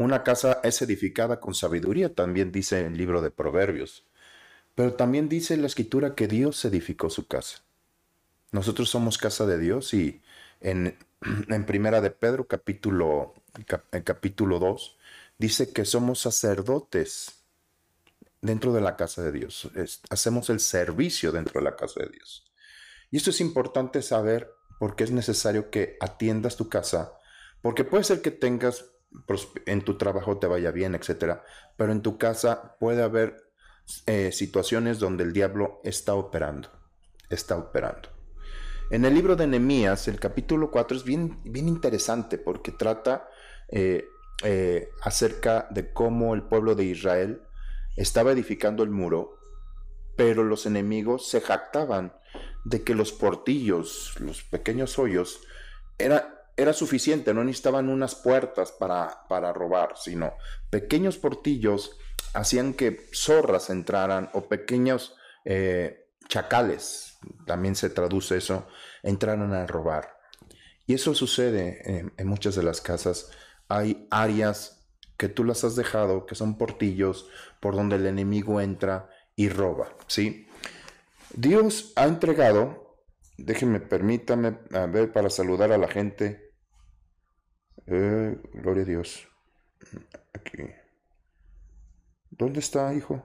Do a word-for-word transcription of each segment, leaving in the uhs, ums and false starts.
Una casa es edificada con sabiduría, también dice el libro de Proverbios. Pero también dice la escritura que Dios edificó su casa. Nosotros somos casa de Dios y en, en Primera de Pedro, capítulo, cap, capítulo dos, dice que somos sacerdotes dentro de la casa de Dios. Es, hacemos el servicio dentro de la casa de Dios. Y esto es importante saber porque es necesario que atiendas tu casa, porque puede ser que tengas, en tu trabajo te vaya bien, etcétera, pero en tu casa puede haber eh, situaciones donde el diablo está operando, está operando. En el libro de Nehemías, el capítulo cuatro es bien, bien interesante porque trata eh, eh, acerca de cómo el pueblo de Israel estaba edificando el muro, pero los enemigos se jactaban de que los portillos, los pequeños hoyos, era, era suficiente, no necesitaban unas puertas para, para robar, sino pequeños portillos hacían que zorras entraran o pequeños eh, chacales, también se traduce eso, entraran a robar. Y eso sucede en, en muchas de las casas. Hay áreas que tú las has dejado, que son portillos por donde el enemigo entra y roba, ¿sí? Dios ha entregado, déjenme, permítame, a ver, para saludar a la gente. Eh, gloria a Dios. Aquí. ¿Dónde está, hijo?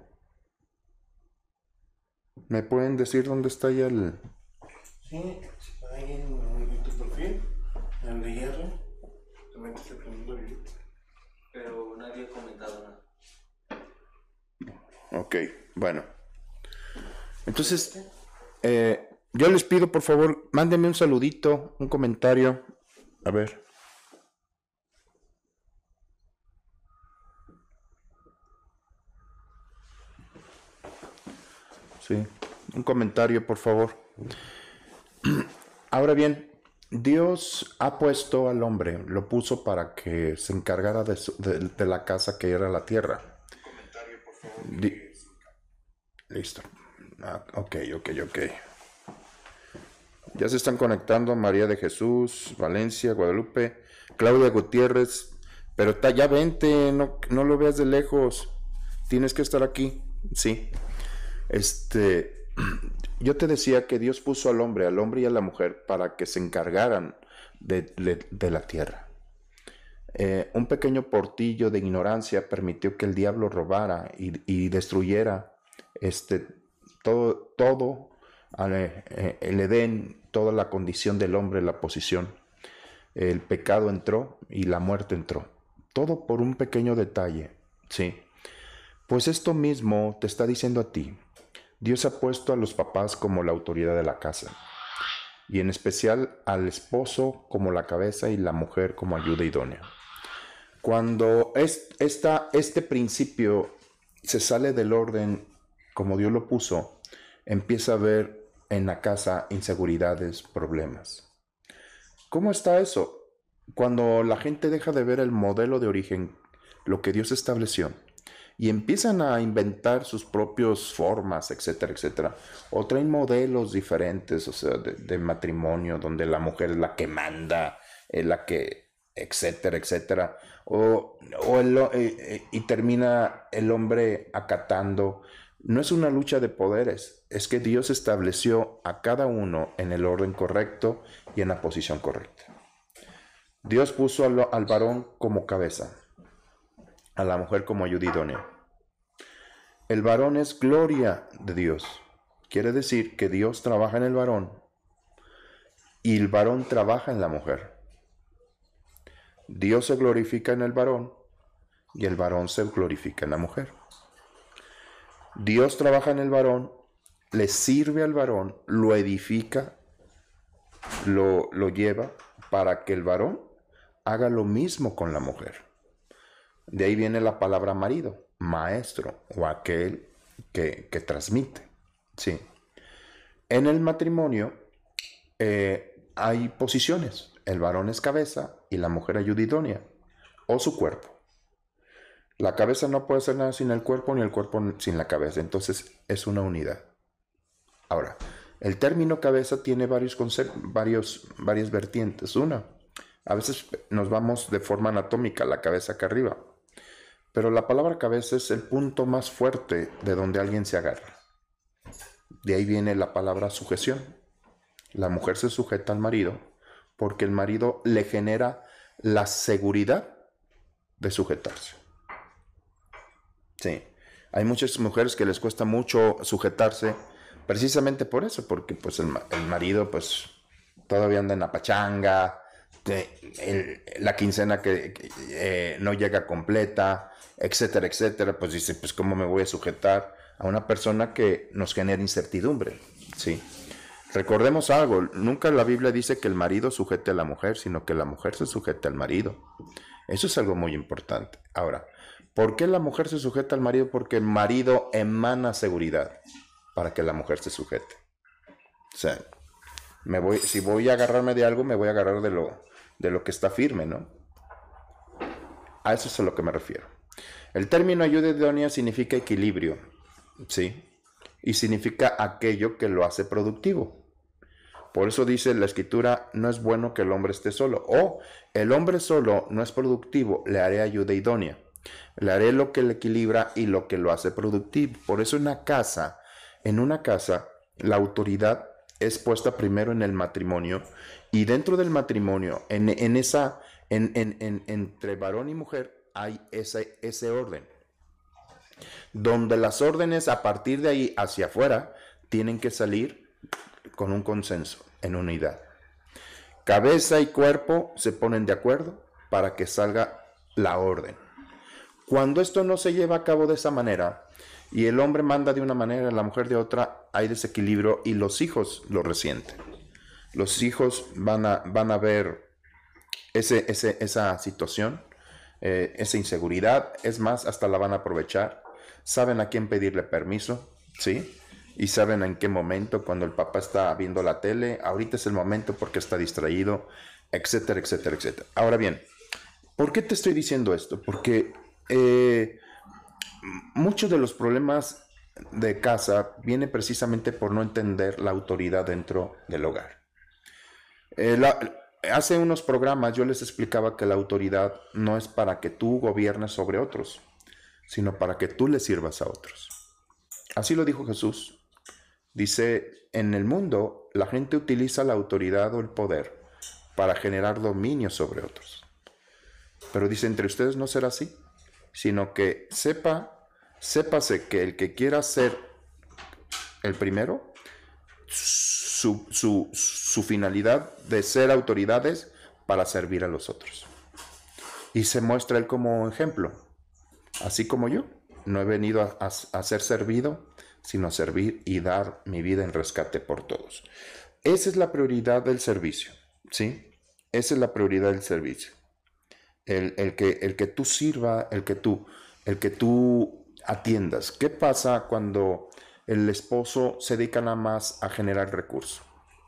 ¿Me pueden decir dónde está ya el...? Sí, ahí en, en tu perfil, en el de hierro, también te estoy poniendo bien. Pero nadie ha comentado nada. Ok, bueno. Entonces, eh, yo les pido, por favor, mándenme un saludito, un comentario. A ver. Sí, un comentario, por favor. Ahora bien, Dios ha puesto al hombre, lo puso para que se encargara de, su, de, de la casa que era la tierra. Comentario, por favor. Di Listo. Ah, ok, ok, ok. Ya se están conectando María de Jesús, Valencia, Guadalupe, Claudia Gutiérrez. Pero ta, ya vente, no, no lo veas de lejos. Tienes que estar aquí. Sí. Este, yo te decía que Dios puso al hombre, al hombre y a la mujer para que se encargaran de, de, de la tierra. Eh, un pequeño portillo de ignorancia permitió que el diablo robara y, y destruyera este, todo, todo eh, el Edén, toda la condición del hombre, la posición. El pecado entró y la muerte entró. Todo por un pequeño detalle, ¿sí? Pues esto mismo te está diciendo a ti. Dios ha puesto a los papás como la autoridad de la casa, y en especial al esposo como la cabeza y la mujer como ayuda idónea. Cuando es, esta, este principio se sale del orden como Dios lo puso, empieza a haber en la casa inseguridades, problemas. ¿Cómo está eso? Cuando la gente deja de ver el modelo de origen, lo que Dios estableció, y empiezan a inventar sus propias formas, etcétera, etcétera. O traen modelos diferentes, o sea, de, de matrimonio, donde la mujer es la que manda, es la que, etcétera, etcétera. O, o el, eh, y termina el hombre acatando. No es una lucha de poderes, es que Dios estableció a cada uno en el orden correcto y en la posición correcta. Dios puso al, al varón como cabeza, a la mujer como ayuda idónea. El varón es gloria de Dios. Quiere decir que Dios trabaja en el varón y el varón trabaja en la mujer. Dios se glorifica en el varón y el varón se glorifica en la mujer. Dios trabaja en el varón, le sirve al varón, lo edifica, lo, lo lleva para que el varón haga lo mismo con la mujer. De ahí viene la palabra marido, maestro o aquel que, que transmite. Sí. En el matrimonio eh, hay posiciones. El varón es cabeza y la mujer ayuda idónea o su cuerpo. La cabeza no puede hacer nada sin el cuerpo ni el cuerpo sin la cabeza. Entonces es una unidad. Ahora, el término cabeza tiene varios conceptos, varios, varias vertientes. Una, a veces nos vamos de forma anatómica, la cabeza acá arriba. Pero la palabra cabeza es el punto más fuerte de donde alguien se agarra. De ahí viene la palabra sujeción. La mujer se sujeta al marido porque el marido le genera la seguridad de sujetarse. Sí, hay muchas mujeres que les cuesta mucho sujetarse precisamente por eso, porque pues el, el marido pues todavía anda en la pachanga, de, el, la quincena que, que eh, no llega completa, etcétera, etcétera, pues dice, pues cómo me voy a sujetar a una persona que nos genera incertidumbre, ¿sí? Recordemos algo, nunca la Biblia dice que el marido sujete a la mujer, sino que la mujer se sujete al marido. Eso es algo muy importante. Ahora, ¿por qué la mujer se sujeta al marido? Porque el marido emana seguridad para que la mujer se sujete. O sea, me voy, si voy a agarrarme de algo, me voy a agarrar de lo, de lo que está firme, ¿no? A eso es a lo que me refiero. El término ayuda idónea significa equilibrio, ¿sí? Y significa aquello que lo hace productivo. Por eso dice la escritura, no es bueno que el hombre esté solo. O el hombre solo no es productivo, le haré ayuda idónea. Le haré lo que le equilibra y lo que lo hace productivo. Por eso en una casa, en una casa, la autoridad es puesta primero en el matrimonio. Y dentro del matrimonio, en, en esa, en, en, en, entre varón y mujer, hay ese, ese orden. Donde las órdenes a partir de ahí hacia afuera tienen que salir con un consenso, en unidad. Cabeza y cuerpo se ponen de acuerdo para que salga la orden. Cuando esto no se lleva a cabo de esa manera y el hombre manda de una manera y la mujer de otra, hay desequilibrio y los hijos lo resienten. Los hijos van a, van a ver ese, ese, esa situación, eh, esa inseguridad, es más, hasta la van a aprovechar. Saben a quién pedirle permiso, ¿sí? Y saben en qué momento, cuando el papá está viendo la tele, ahorita es el momento porque está distraído, etcétera, etcétera, etcétera. Ahora bien, ¿por qué te estoy diciendo esto? Porque eh, muchos de los problemas de casa vienen precisamente por no entender la autoridad dentro del hogar. Eh, la, hace unos programas yo les explicaba que la autoridad no es para que tú gobiernes sobre otros, sino para que tú le sirvas a otros. Así lo dijo Jesús. Dice, en el mundo la gente utiliza la autoridad o el poder para generar dominio sobre otros. Pero dice, entre ustedes no será así, sino que sepa, sépase que el que quiera ser el primero, su, su, su finalidad de ser autoridad es para servir a los otros. Y se muestra él como ejemplo. Así como yo, no he venido a, a, a ser servido, sino a servir y dar mi vida en rescate por todos. Esa es la prioridad del servicio, ¿sí? Esa es la prioridad del servicio. El, el, que, el que tú sirva, el que tú, el que tú atiendas. ¿Qué pasa cuando el esposo se dedica nada más a generar recursos?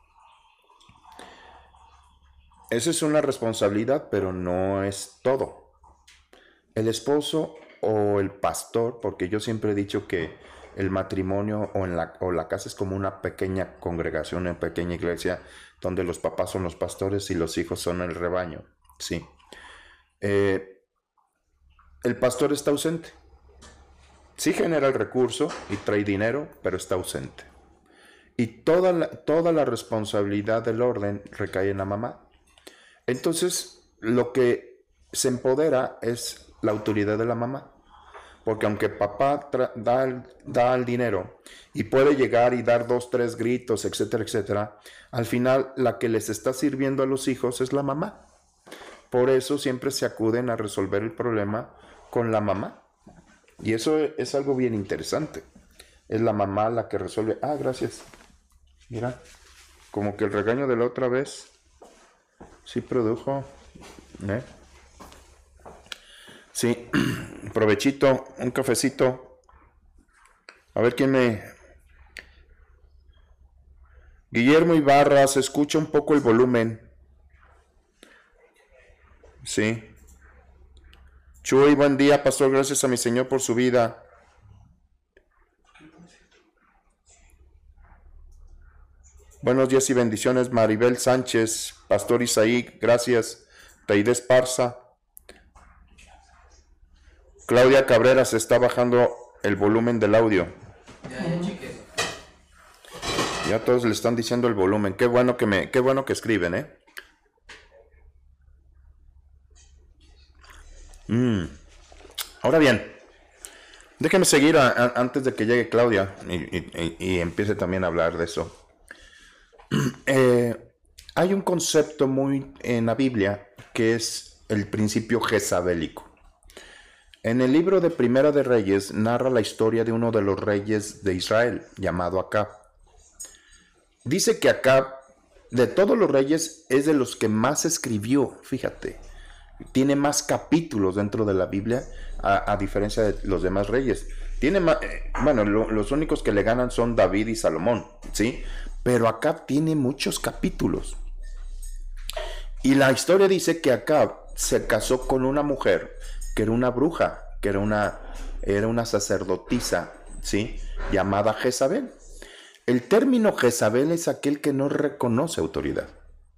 Esa es una responsabilidad, pero no es todo. El esposo o el pastor, porque yo siempre he dicho que el matrimonio o, en la, o la casa es como una pequeña congregación, una pequeña iglesia, donde los papás son los pastores y los hijos son el rebaño, sí. Eh, el pastor está ausente. Sí genera el recurso y trae dinero, pero está ausente. Y toda la, toda la responsabilidad del orden recae en la mamá. Entonces, lo que se empodera es la autoridad de la mamá. Porque aunque papá da el, da el dinero y puede llegar y dar dos, tres gritos, etcétera, etcétera, al final la que les está sirviendo a los hijos es la mamá. Por eso siempre se acuden a resolver el problema con la mamá. Y eso es algo bien interesante. Es la mamá la que resuelve. Ah, gracias. Mira, como que el regaño de la otra vez sí produjo. ¿Eh? Sí, provechito, un cafecito. A ver quién me... Guillermo Ibarra, se escucha un poco el volumen. Sí. Chuy, buen día, pastor, gracias a mi Señor por su vida. Buenos días y bendiciones, Maribel Sánchez, pastor Isaí, gracias. Teide Esparza. Claudia Cabrera se está bajando el volumen del audio. Ya, ya chequé. Ya todos le están diciendo el volumen. Qué bueno que me, qué bueno que escriben, ¿eh? Mm. Ahora bien, déjenme seguir a, a, antes de que llegue Claudia y, y, y empiece también a hablar de eso. Eh, hay un concepto muy en la Biblia que es el principio jezabélico. En el libro de Primera de Reyes narra la historia de uno de los reyes de Israel, llamado Acab. Dice que Acab, de todos los reyes, es de los que más escribió, fíjate. Tiene más capítulos dentro de la Biblia, a, a diferencia de los demás reyes. Tiene más, eh, bueno, lo, los únicos que le ganan son David y Salomón, ¿sí? Pero Acab tiene muchos capítulos. Y la historia dice que Acab se casó con una mujer que era una bruja, que era una, era una sacerdotisa, ¿sí? Llamada Jezabel. El término Jezabel es aquel que no reconoce autoridad.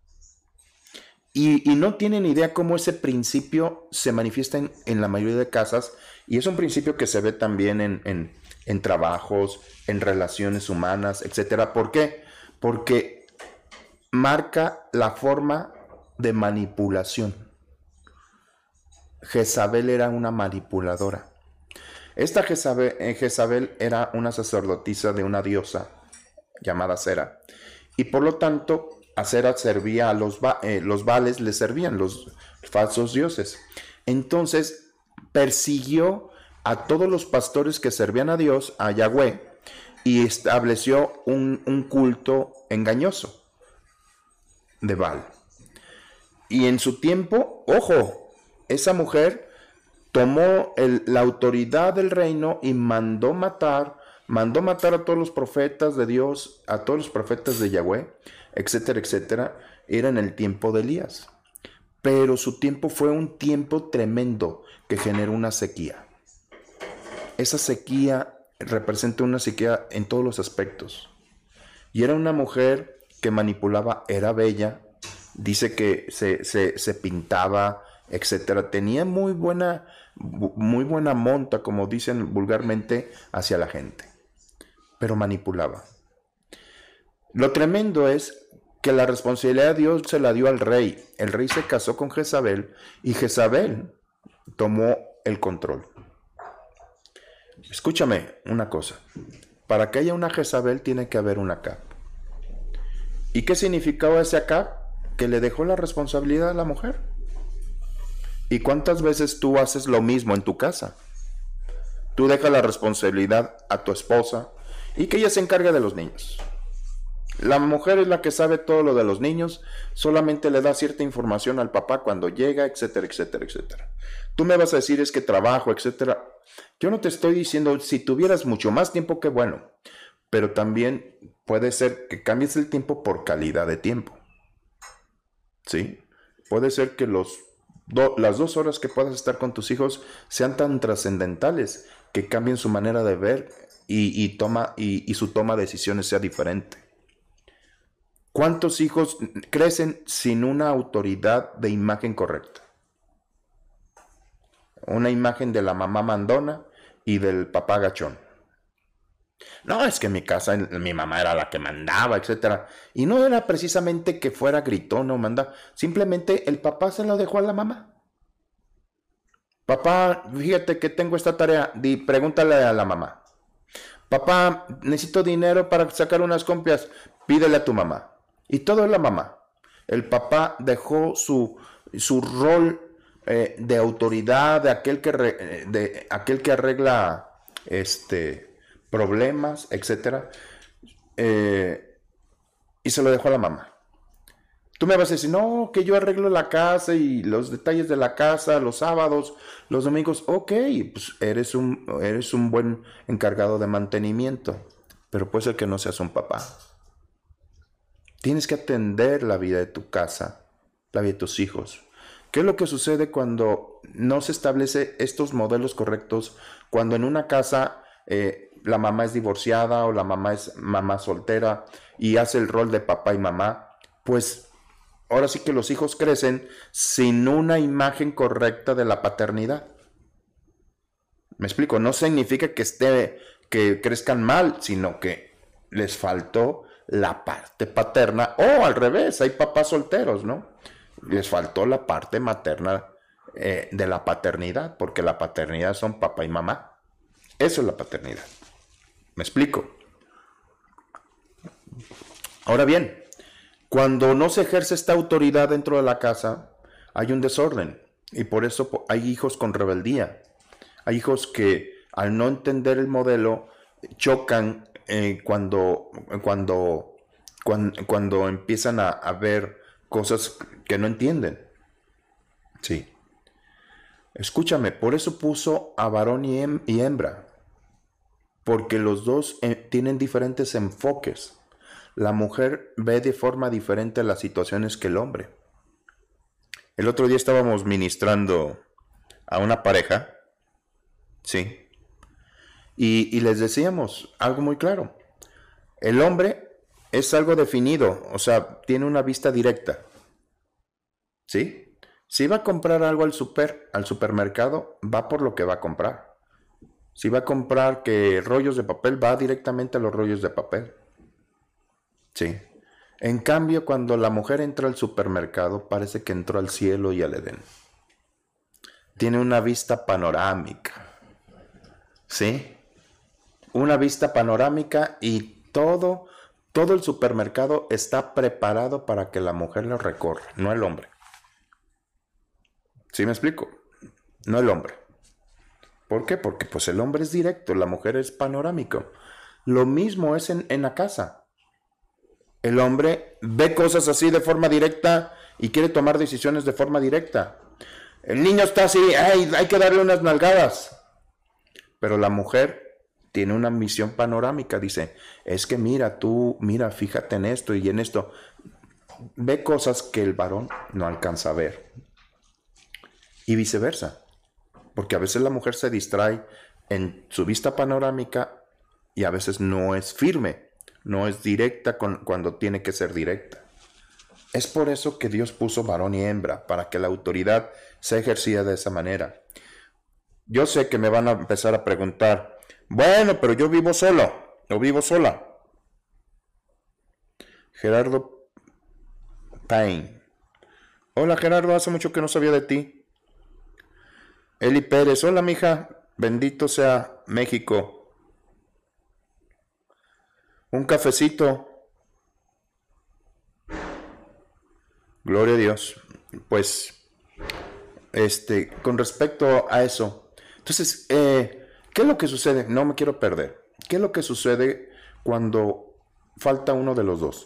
Y, y no tienen idea cómo ese principio se manifiesta en, en la mayoría de casas, y es un principio que se ve también en, en, en trabajos, en relaciones humanas, etcétera. ¿Por qué? Porque marca la forma de manipulación. Jezabel era una manipuladora. Esta Jezabel, eh, Jezabel era una sacerdotisa de una diosa llamada Cera, y por lo tanto a Cera servía a los, eh, los Baales, le servían los falsos dioses. Entonces persiguió a todos los pastores que servían a Dios, a Yahweh, y estableció un, un culto engañoso de Baal. Y en su tiempo, ojo, esa mujer tomó el, la autoridad del reino y mandó matar, mandó matar a todos los profetas de Dios, a todos los profetas de Yahweh, etcétera, etcétera. Era en el tiempo de Elías. Pero su tiempo fue un tiempo tremendo que generó una sequía. Esa sequía representa una sequía en todos los aspectos. Y era una mujer que manipulaba, era bella, dice que se, se, se pintaba, etcétera. Tenía muy buena, muy buena monta, como dicen vulgarmente, hacia la gente, pero manipulaba. Lo tremendo es que la responsabilidad de Dios se la dio al rey. El rey se casó con Jezabel y Jezabel tomó el control. Escúchame una cosa. Para que haya una Jezabel tiene que haber un Acab. ¿Y qué significaba ese Acab? Que le dejó la responsabilidad a la mujer. ¿Y cuántas veces tú haces lo mismo en tu casa? Tú dejas la responsabilidad a tu esposa y que ella se encargue de los niños. La mujer es la que sabe todo lo de los niños, solamente le da cierta información al papá cuando llega, etcétera, etcétera, etcétera. Tú me vas a decir es que trabajo, etcétera. Yo no te estoy diciendo, si tuvieras mucho más tiempo, qué bueno, pero también puede ser que cambies el tiempo por calidad de tiempo. ¿Sí? Puede ser que los Do, las dos horas que puedas estar con tus hijos sean tan trascendentales que cambien su manera de ver y, y, toma, y, y su toma de decisiones sea diferente. ¿Cuántos hijos crecen sin una autoridad de imagen correcta? Una imagen de la mamá mandona y del papá gachón. No, es que en mi casa mi mamá era la que mandaba, etcétera. Y no era precisamente que fuera gritón o mandaba. Simplemente el papá se lo dejó a la mamá. Papá, fíjate que tengo esta tarea. Di, pregúntale a la mamá. Papá, necesito dinero para sacar unas compras. Pídele a tu mamá. Y todo es la mamá. El papá dejó su, su rol eh, de autoridad, de aquel que, re, de aquel que arregla este... problemas, etcétera, eh, y se lo dejó a la mamá. Tú me vas a decir, no, que yo arreglo la casa y los detalles de la casa, los sábados, los domingos. Ok, pues eres un, eres un buen encargado de mantenimiento, pero puede ser que no seas un papá. Tienes que atender la vida de tu casa, la vida de tus hijos. ¿Qué es lo que sucede cuando no se establece estos modelos correctos? Cuando en una casa eh, la mamá es divorciada o la mamá es mamá soltera y hace el rol de papá y mamá, pues ahora sí que los hijos crecen sin una imagen correcta de la paternidad. Me explico, no significa que esté, que crezcan mal, sino que les faltó la parte paterna, o al revés, hay papás solteros, ¿no? Les faltó la parte materna eh, de la paternidad, porque la paternidad son papá y mamá. Eso es la paternidad. ¿Me explico? Ahora bien, cuando no se ejerce esta autoridad dentro de la casa, hay un desorden, y por eso hay hijos con rebeldía. Hay hijos que al no entender el modelo chocan eh, cuando, cuando, cuando, cuando empiezan a, a ver cosas que no entienden. Sí. Escúchame, por eso puso a varón y, hem y hembra. Porque los dos eh, tienen diferentes enfoques. La mujer ve de forma diferente las situaciones que el hombre. El otro día estábamos ministrando a una pareja. Sí. Y, y les decíamos algo muy claro. El hombre es algo definido, o sea, tiene una vista directa. ¿Sí? Si va a comprar algo al super, al supermercado, va por lo que va a comprar. Si va a comprar que rollos de papel, va directamente a los rollos de papel. Sí. En cambio, cuando la mujer entra al supermercado, parece que entró al cielo y al Edén. Tiene una vista panorámica. ¿Sí? Una vista panorámica y todo, todo el supermercado está preparado para que la mujer lo recorra, no el hombre. ¿Sí me explico? No el hombre. ¿Por qué? Porque pues el hombre es directo, la mujer es panorámico. Lo mismo es en, en la casa. El hombre ve cosas así de forma directa y quiere tomar decisiones de forma directa. El niño está así, ¡ay, hay que darle unas nalgadas! Pero la mujer tiene una visión panorámica, dice, es que mira, tú, mira, fíjate en esto y en esto. Ve cosas que el varón no alcanza a ver. Y viceversa. Porque a veces la mujer se distrae en su vista panorámica y a veces no es firme, no es directa con, cuando tiene que ser directa. Es por eso que Dios puso varón y hembra, para que la autoridad sea ejercida de esa manera. Yo sé que me van a empezar a preguntar, bueno, pero yo vivo solo, o vivo sola. Gerardo Payne. Hola Gerardo, hace mucho que no sabía de ti. Eli Pérez, hola mija, bendito sea México. Un cafecito. Gloria a Dios. Pues, este, con respecto a eso, entonces, eh, ¿qué es lo que sucede? No me quiero perder. ¿Qué es lo que sucede cuando falta uno de los dos?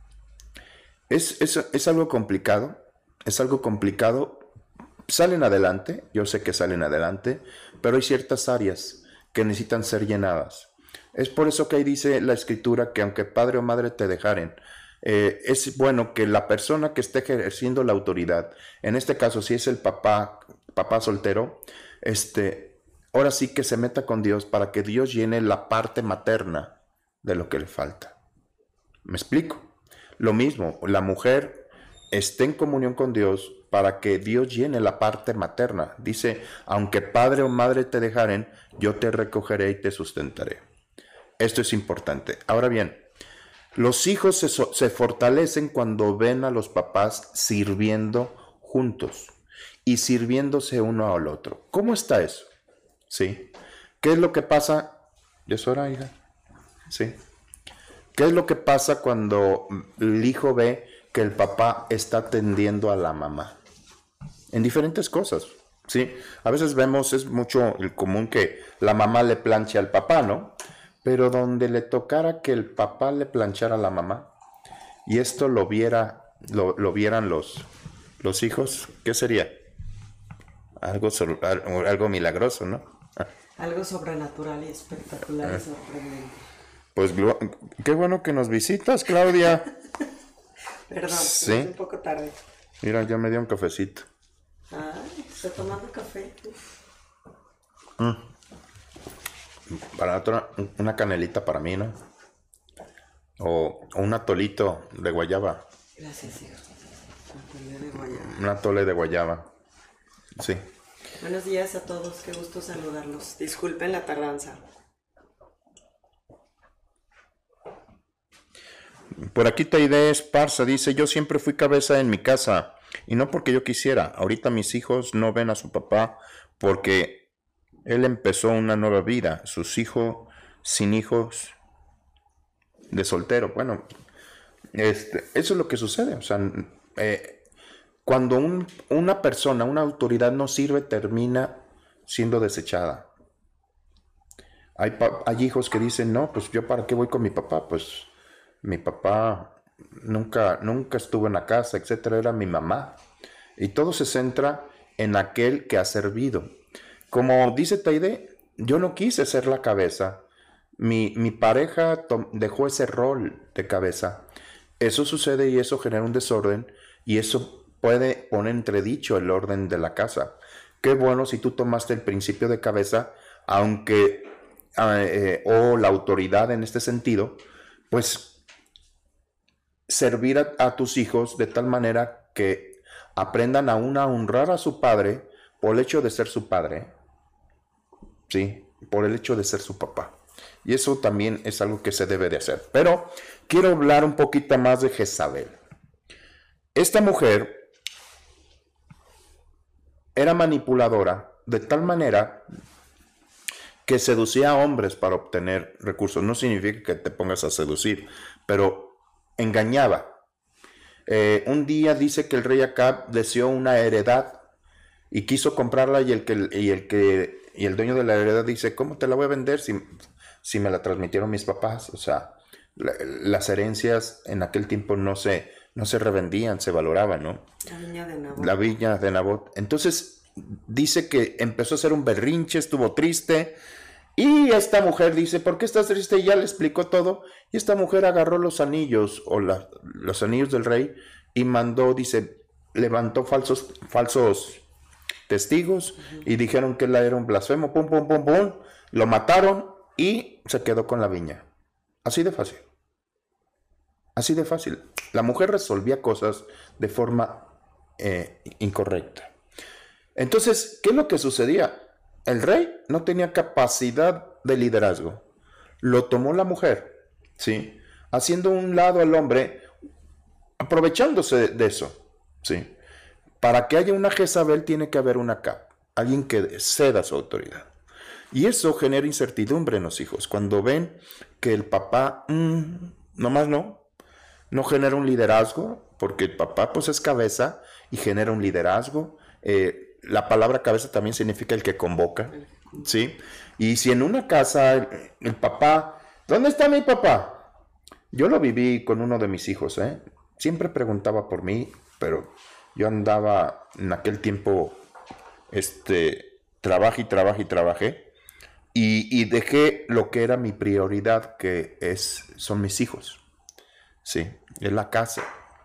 Es, es, es algo complicado, es algo complicado. Salen adelante, yo sé que salen adelante, pero hay ciertas áreas que necesitan ser llenadas. Es por eso que ahí dice la escritura que aunque padre o madre te dejaren, eh, es bueno que la persona que esté ejerciendo la autoridad, en este caso si es el papá, papá soltero, este, ahora sí que se meta con Dios para que Dios llene la parte materna de lo que le falta. ¿Me explico? Lo mismo, la mujer esté en comunión con Dios para que Dios llene la parte materna. Dice, aunque padre o madre te dejaren, yo te recogeré y te sustentaré. Esto es importante. Ahora bien, los hijos se, so se fortalecen cuando ven a los papás sirviendo juntos y sirviéndose uno al otro. ¿Cómo está eso? ¿Sí? ¿Qué es lo que pasa? ¿Ya es hora, hija? ¿Sí? ¿Qué es lo que pasa cuando el hijo ve que el papá está atendiendo a la mamá? En diferentes cosas, ¿sí? A veces vemos, es mucho el común que la mamá le planche al papá, ¿no? Pero donde le tocara que el papá le planchara a la mamá y esto lo viera, lo, lo vieran los, los hijos, ¿qué sería? Algo, algo milagroso, ¿no? Algo sobrenatural y espectacular y sorprendente. Pues qué bueno que nos visitas, Claudia. Perdón, sí. Es un poco tarde. Mira, ya me dio un cafecito. Ay, está tomando café. Mm. Para otra, una canelita para mí, ¿no? O, o un atolito de guayaba. Gracias, hijo. Un atole de guayaba. Un atole de guayaba. Sí. Buenos días a todos, qué gusto saludarlos. Disculpen la tardanza. Por aquí Taide Esparza dice, yo siempre fui cabeza en mi casa y no porque yo quisiera. Ahorita mis hijos no ven a su papá porque él empezó una nueva vida. Sus hijos sin hijos de soltero. Bueno, este, eso es lo que sucede. O sea, eh, cuando un, una persona, una autoridad no sirve, termina siendo desechada. Hay, pa- hay hijos que dicen, no, pues yo para qué voy con mi papá, pues mi papá nunca, nunca estuvo en la casa, etcétera, era mi mamá. Y todo se centra en aquel que ha servido. Como dice Taide, yo no quise ser la cabeza. Mi, mi pareja tom- dejó ese rol de cabeza. Eso sucede y eso genera un desorden y eso puede poner entredicho el orden de la casa. Qué bueno si tú tomaste el principio de cabeza, aunque, eh, eh, o la autoridad en este sentido, pues servir a, a tus hijos de tal manera que aprendan aún a honrar a su padre por el hecho de ser su padre, ¿sí? Por el hecho de ser su papá. Y eso también es algo que se debe de hacer. Pero quiero hablar un poquito más de Jezabel. Esta mujer era manipuladora de tal manera que seducía a hombres para obtener recursos. No significa que te pongas a seducir, pero engañaba. Eh, un día dice que el rey Acab deseó una heredad y quiso comprarla y el que y el que y el dueño de la heredad dice, ¿cómo te la voy a vender si, si me la transmitieron mis papás? O sea, la, las herencias en aquel tiempo no se no se revendían, se valoraban, ¿no? La viña de Nabot. La viña de Nabot. Entonces dice que empezó a hacer un berrinche, estuvo triste. Y esta mujer dice, ¿por qué estás triste? Y ya le explicó todo. Y esta mujer agarró los anillos, o la, los anillos del rey, y mandó, dice, levantó falsos, falsos testigos, uh-huh. Y dijeron que él era un blasfemo, pum, pum, pum, pum. Lo mataron y se quedó con la viña. Así de fácil. Así de fácil. La mujer resolvía cosas de forma eh, incorrecta. Entonces, ¿qué es lo que sucedía? El rey no tenía capacidad de liderazgo. Lo tomó la mujer, ¿sí? Haciendo un lado al hombre, aprovechándose de eso, ¿sí? Para que haya una Jezabel tiene que haber una Acab, alguien que ceda su autoridad. Y eso genera incertidumbre en los hijos. Cuando ven que el papá, mmm, nomás no, no genera un liderazgo, porque el papá pues es cabeza y genera un liderazgo. Eh, La palabra cabeza también significa el que convoca, ¿sí? Y si en una casa el, el papá, ¿dónde está mi papá? Yo lo viví con uno de mis hijos, ¿eh? Siempre preguntaba por mí, pero yo andaba en aquel tiempo, este, trabajé y trabajé y trabajé, y, y dejé lo que era mi prioridad, que es, son mis hijos, ¿sí? Es la casa,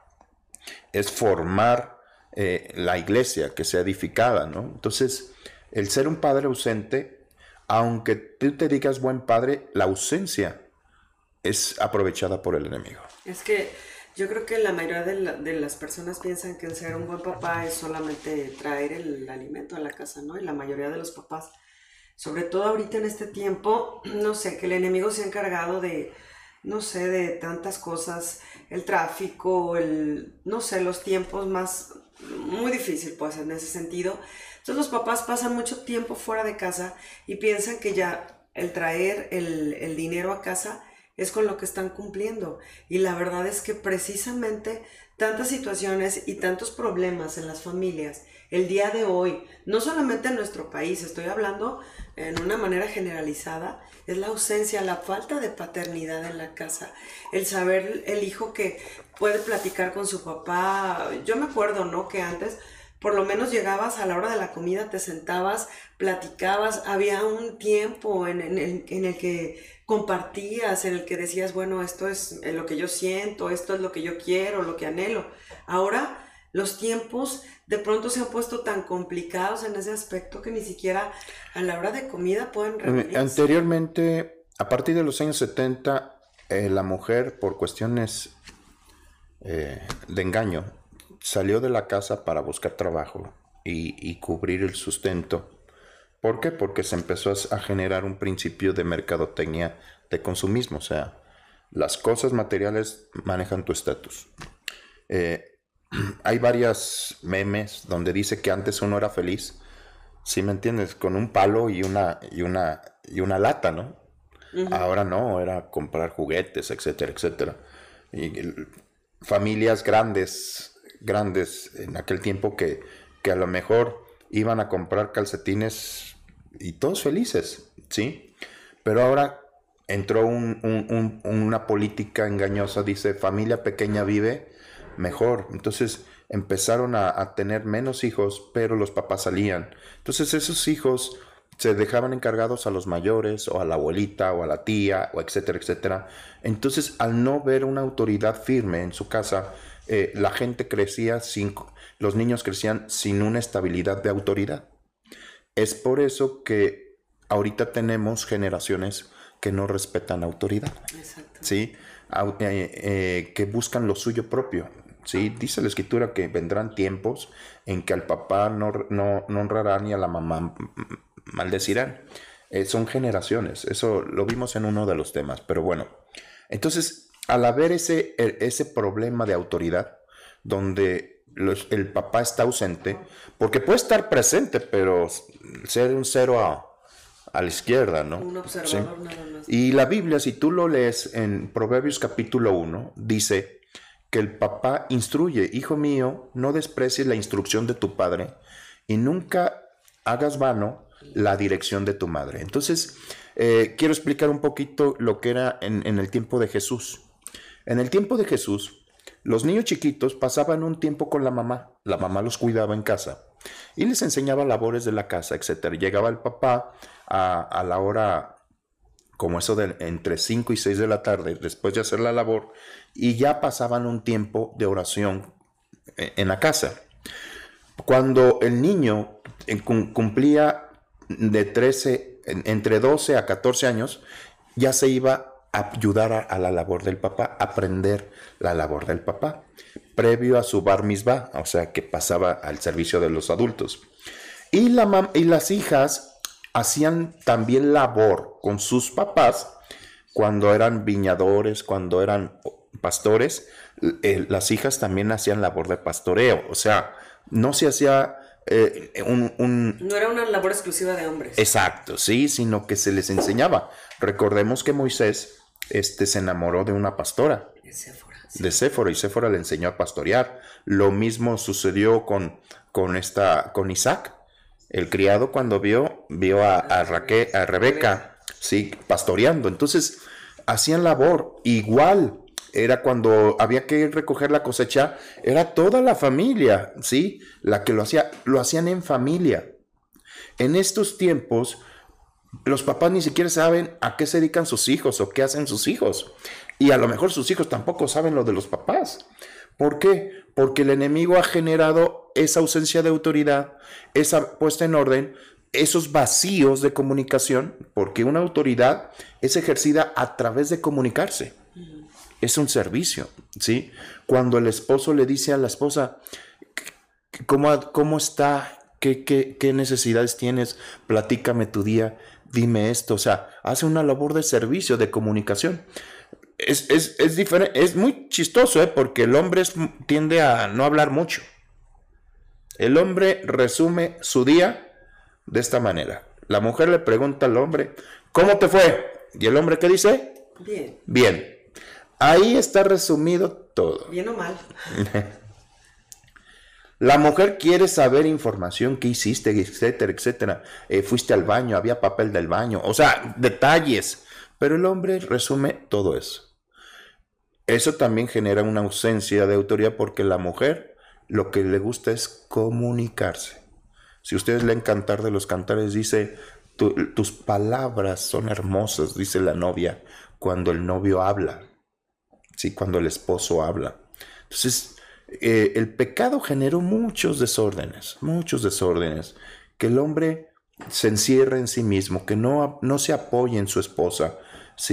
es formar Eh, la iglesia que sea edificada, ¿no? Entonces, el ser un padre ausente, aunque tú te digas buen padre, la ausencia es aprovechada por el enemigo. Es que yo creo que la mayoría de, la, de las personas piensan que el ser un buen papá es solamente traer el alimento a la casa, ¿no? Y la mayoría de los papás, sobre todo ahorita en este tiempo, no sé, que el enemigo se ha encargado de, no sé, de tantas cosas, el tráfico, el, no sé, los tiempos más... muy difícil pues en ese sentido. Entonces los papás pasan mucho tiempo fuera de casa y piensan que ya el traer el, el dinero a casa es con lo que están cumpliendo, y la verdad es que precisamente tantas situaciones y tantos problemas en las familias el día de hoy, no solamente en nuestro país, estoy hablando en una manera generalizada, es la ausencia, la falta de paternidad en la casa, el saber el hijo que puede platicar con su papá. Yo me acuerdo, ¿no?, que antes por lo menos llegabas a la hora de la comida, te sentabas, platicabas, había un tiempo en, en, el, en el que compartías, en el que decías, bueno, esto es lo que yo siento, esto es lo que yo quiero, lo que anhelo. Ahora los tiempos de pronto se han puesto tan complicados en ese aspecto que ni siquiera a la hora de comida pueden reunirse. Anteriormente, a partir de los años setenta, eh, la mujer, por cuestiones eh, de engaño, salió de la casa para buscar trabajo y, y cubrir el sustento. ¿Por qué? Porque se empezó a generar un principio de mercadotecnia de consumismo. O sea, las cosas materiales manejan tu estatus. Eh, hay varias memes donde dice que antes uno era feliz, ¿sí me entiendes? Con un palo y una, y una, y una lata, ¿no? Uh-huh. Ahora no, era comprar juguetes, etcétera, etcétera. Y, y, familias grandes, grandes en aquel tiempo que, que a lo mejor iban a comprar calcetines y todos felices, ¿sí? Pero ahora entró un, un, un, una política engañosa, dice, familia pequeña vive mejor. Entonces empezaron a, a tener menos hijos, pero los papás salían. Entonces esos hijos se dejaban encargados a los mayores, o a la abuelita, o a la tía, o etcétera, etcétera. Entonces, al no ver una autoridad firme en su casa, eh, la gente crecía sin, los niños crecían sin una estabilidad de autoridad. Es por eso que ahorita tenemos generaciones que no respetan autoridad. Exacto. ¿Sí? Eh, eh, que buscan lo suyo propio. ¿Sí? Dice la escritura que vendrán tiempos en que al papá no, no, no honrarán y a la mamá maldecirán. Eh, son generaciones. Eso lo vimos en uno de los temas. Pero bueno, entonces al haber ese, ese problema de autoridad donde los, el papá está ausente, porque puede estar presente, pero ser un cero a, a la izquierda, ¿no? Un observador, ¿sí? Nada más. Y la Biblia, si tú lo lees en Proverbios capítulo uno, dice que el papá instruye: hijo mío, no desprecies la instrucción de tu padre y nunca hagas vano la dirección de tu madre. Entonces, eh, quiero explicar un poquito lo que era en, en el tiempo de Jesús. En el tiempo de Jesús, los niños chiquitos pasaban un tiempo con la mamá. La mamá los cuidaba en casa y les enseñaba labores de la casa, etcétera. Llegaba el papá a, a la hora como eso de entre cinco y seis de la tarde, después de hacer la labor, y ya pasaban un tiempo de oración en la casa. Cuando el niño cumplía de trece, entre doce a catorce años, ya se iba a ayudar a, a la labor del papá, a aprender la labor del papá, previo a su bar mitzvah, o sea que pasaba al servicio de los adultos. Y, la mam- y las hijas hacían también labor con sus papás cuando eran viñadores, cuando eran pastores. Eh, las hijas también hacían labor de pastoreo. O sea, no se hacía eh, un, un... No era una labor exclusiva de hombres. Exacto, sí, sino que se les enseñaba. Recordemos que Moisés este, se enamoró de una pastora. De Séfora. Sí. De Séfora, y Séfora le enseñó a pastorear. Lo mismo sucedió con, con, esta, con Isaac. El criado cuando vio, vio a, a, Raquel, a Rebeca, sí, pastoreando. Entonces, hacían labor. Igual, era cuando había que recoger la cosecha, era toda la familia, ¿sí? La que lo hacía, lo hacían en familia. En estos tiempos, los papás ni siquiera saben a qué se dedican sus hijos o qué hacen sus hijos. Y a lo mejor sus hijos tampoco saben lo de los papás. ¿Por qué? Porque el enemigo ha generado esa ausencia de autoridad, esa puesta en orden, esos vacíos de comunicación, porque una autoridad es ejercida a través de comunicarse. Uh-huh. Es un servicio, ¿sí? Cuando el esposo le dice a la esposa, ¿cómo, cómo está? ¿Qué, qué, ¿Qué necesidades tienes? Platícame tu día, dime esto. O sea, hace una labor de servicio, de comunicación. Es, es, es diferente, es muy chistoso, ¿eh? Porque el hombre es, tiende a no hablar mucho. El hombre resume su día de esta manera. La mujer le pregunta al hombre, ¿cómo te fue? ¿Y el hombre qué dice? Bien. Bien. Ahí está resumido todo. Bien o mal. La mujer quiere saber información, qué hiciste, etcétera, etcétera. Eh, fuiste al baño, había papel del baño, o sea, detalles. Pero el hombre resume todo eso. Eso también genera una ausencia de autoridad porque la mujer lo que le gusta es comunicarse. Si ustedes leen Cantar de los Cantares, dice, tu, tus palabras son hermosas, dice la novia, cuando el novio habla, ¿sí? Cuando el esposo habla. Entonces, eh, el pecado generó muchos desórdenes, muchos desórdenes, que el hombre se encierra en sí mismo, que no, no se apoye en su esposa, ¿sí?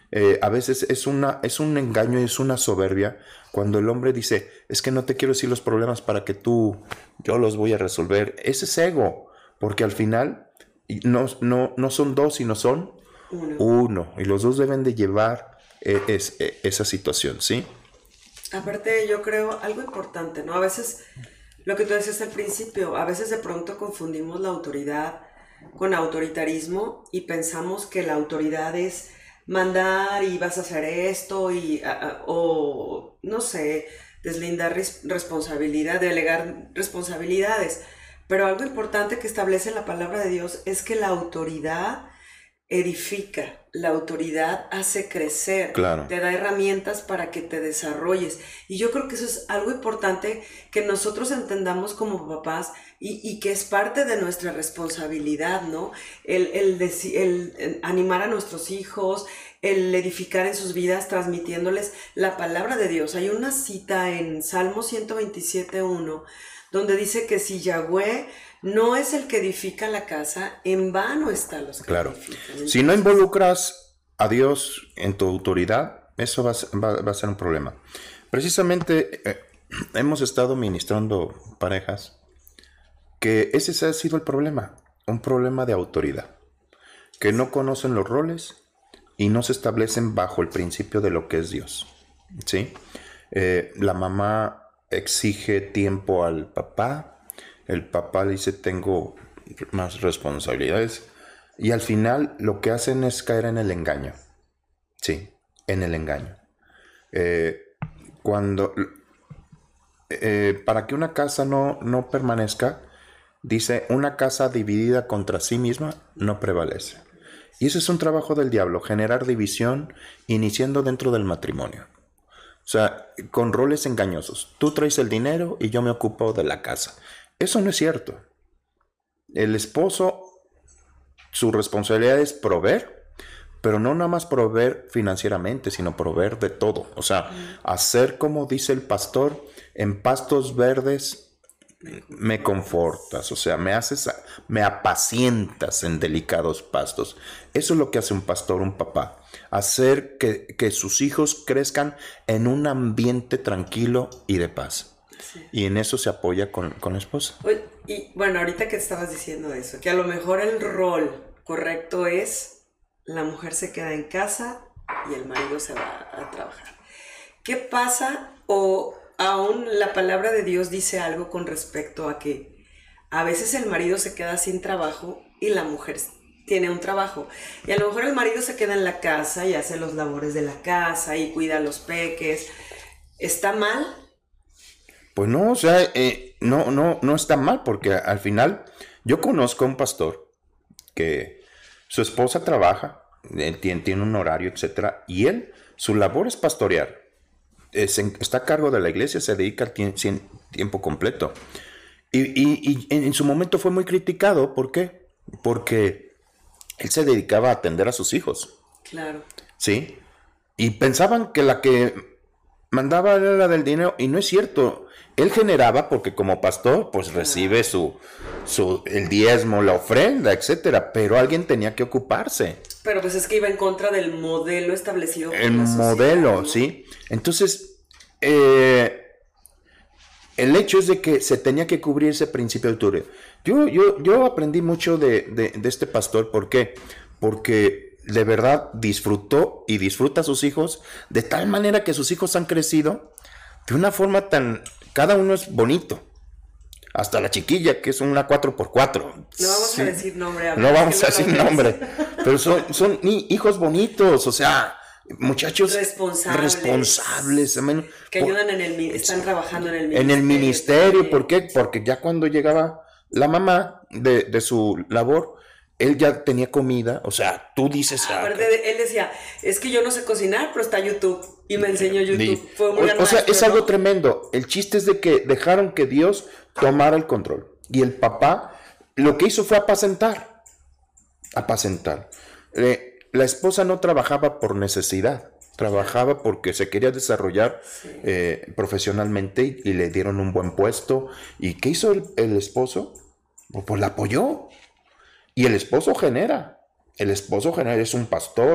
Eh, a veces es, una, es un engaño y es una soberbia cuando el hombre dice, es que no te quiero decir los problemas para que tú, yo los voy a resolver. Ese es ego, porque al final no, no, no son dos, sino son Uno. uno. Y los dos deben de llevar eh, es, eh, esa situación, ¿sí? Aparte, yo creo algo importante, ¿no? A veces, lo que tú decías al principio, a veces de pronto confundimos la autoridad con autoritarismo y pensamos que la autoridad es mandar y vas a hacer esto y, a- a- o, no sé, deslindar res- responsabilidad, delegar responsabilidades. Pero algo importante que establece la palabra de Dios es que la autoridad edifica, la autoridad hace crecer, Claro. te da herramientas para que te desarrolles. Y yo creo que eso es algo importante que nosotros entendamos como papás y, y que es parte de nuestra responsabilidad, ¿no? El, el, deci- el, el animar a nuestros hijos, el edificar en sus vidas, transmitiéndoles la palabra de Dios. Hay una cita en Salmo ciento veintisiete uno donde dice que si Yahweh no es el que edifica la casa, en vano están los que Claro. edifican. Si no Entonces, involucras a Dios en tu autoridad, eso va, a ser- va- va a ser un problema. Precisamente eh, hemos estado ministrando parejas que ese ha sido el problema, un problema de autoridad, que no conocen los roles y no se establecen bajo el principio de lo que es Dios, ¿sí? Eh, la mamá exige tiempo al papá, el papá le dice tengo más responsabilidades y al final lo que hacen es caer en el engaño, sí, en el engaño. Eh, cuando eh, para que una casa no, no permanezca, dice, una casa dividida contra sí misma no prevalece. Y ese es un trabajo del diablo, generar división iniciando dentro del matrimonio. O sea, con roles engañosos. Tú traes el dinero y yo me ocupo de la casa. Eso no es cierto. El esposo, su responsabilidad es proveer, pero no nada más proveer financieramente, sino proveer de todo. O sea, hacer como dice el pastor, en pastos verdes me confortas, o sea, me haces, me apacientas en delicados pastos. Eso es lo que hace un pastor, un papá. Hacer que, que sus hijos crezcan en un ambiente tranquilo y de paz. sí. Y en eso se apoya con, con la esposa. Oye, y bueno, ahorita que estabas diciendo eso, que a lo mejor el rol correcto es la mujer se queda en casa y el marido se va a trabajar. ¿Qué pasa? O aún la palabra de Dios dice algo con respecto a que a veces el marido se queda sin trabajo y la mujer tiene un trabajo. Y a lo mejor el marido se queda en la casa y hace los labores de la casa y cuida a los peques. ¿Está mal? Pues no, o sea, eh, no, no, no está mal, porque al final yo conozco a un pastor que su esposa trabaja, él tiene, tiene un horario, etcétera, y él, su labor es pastorear. Es en- está a cargo de la iglesia, se dedica al tie- cien- tiempo completo. Y, y- y en, en su momento fue muy criticado, ¿por qué? Porque él se dedicaba a atender a sus hijos, Claro. ¿sí? Y pensaban que la que mandaba era la del dinero, y no es cierto. Él generaba, porque como pastor, pues recibe su, su, el diezmo, la ofrenda, etcétera, pero alguien tenía que ocuparse. Pero pues es que iba en contra del modelo establecido por El la sociedad, modelo, ¿no? ¿sí? Entonces, eh, el hecho es de que se tenía que cubrir ese principio de autoridad. Yo, yo, yo aprendí mucho de, de, de este pastor, ¿por qué? Porque de verdad disfrutó y disfruta a sus hijos de tal manera que sus hijos han crecido de una forma tan... Cada uno es bonito. Hasta la chiquilla, que es una cuatro por cuatro. No vamos Sí. a decir nombre. No vamos a decir luego es nombre, pero son, son ni- hijos bonitos, o sea, muchachos Responsables. responsables, amén. Que Por- ayudan en el mi- están trabajando en el ministerio. en el ministerio. también. ¿Por qué? Porque ya cuando llegaba la mamá de, de su labor, él ya tenía comida, o sea, tú dices... ah, Aparte de- él decía, es que yo no sé cocinar, pero está YouTube. Y me enseñó YouTube. Di- Fue un o, gran o sea, maestro, es algo ¿no? tremendo. El chiste es de que dejaron que Dios tomara el control. Y el papá lo que hizo fue apacentar. Apacentar. Eh, la esposa no trabajaba por necesidad. Trabajaba porque se quería desarrollar Sí. eh, profesionalmente y, y le dieron un buen puesto. ¿Y qué hizo el, el esposo? Pues la apoyó. Y el esposo genera. El esposo genera, es un pastor.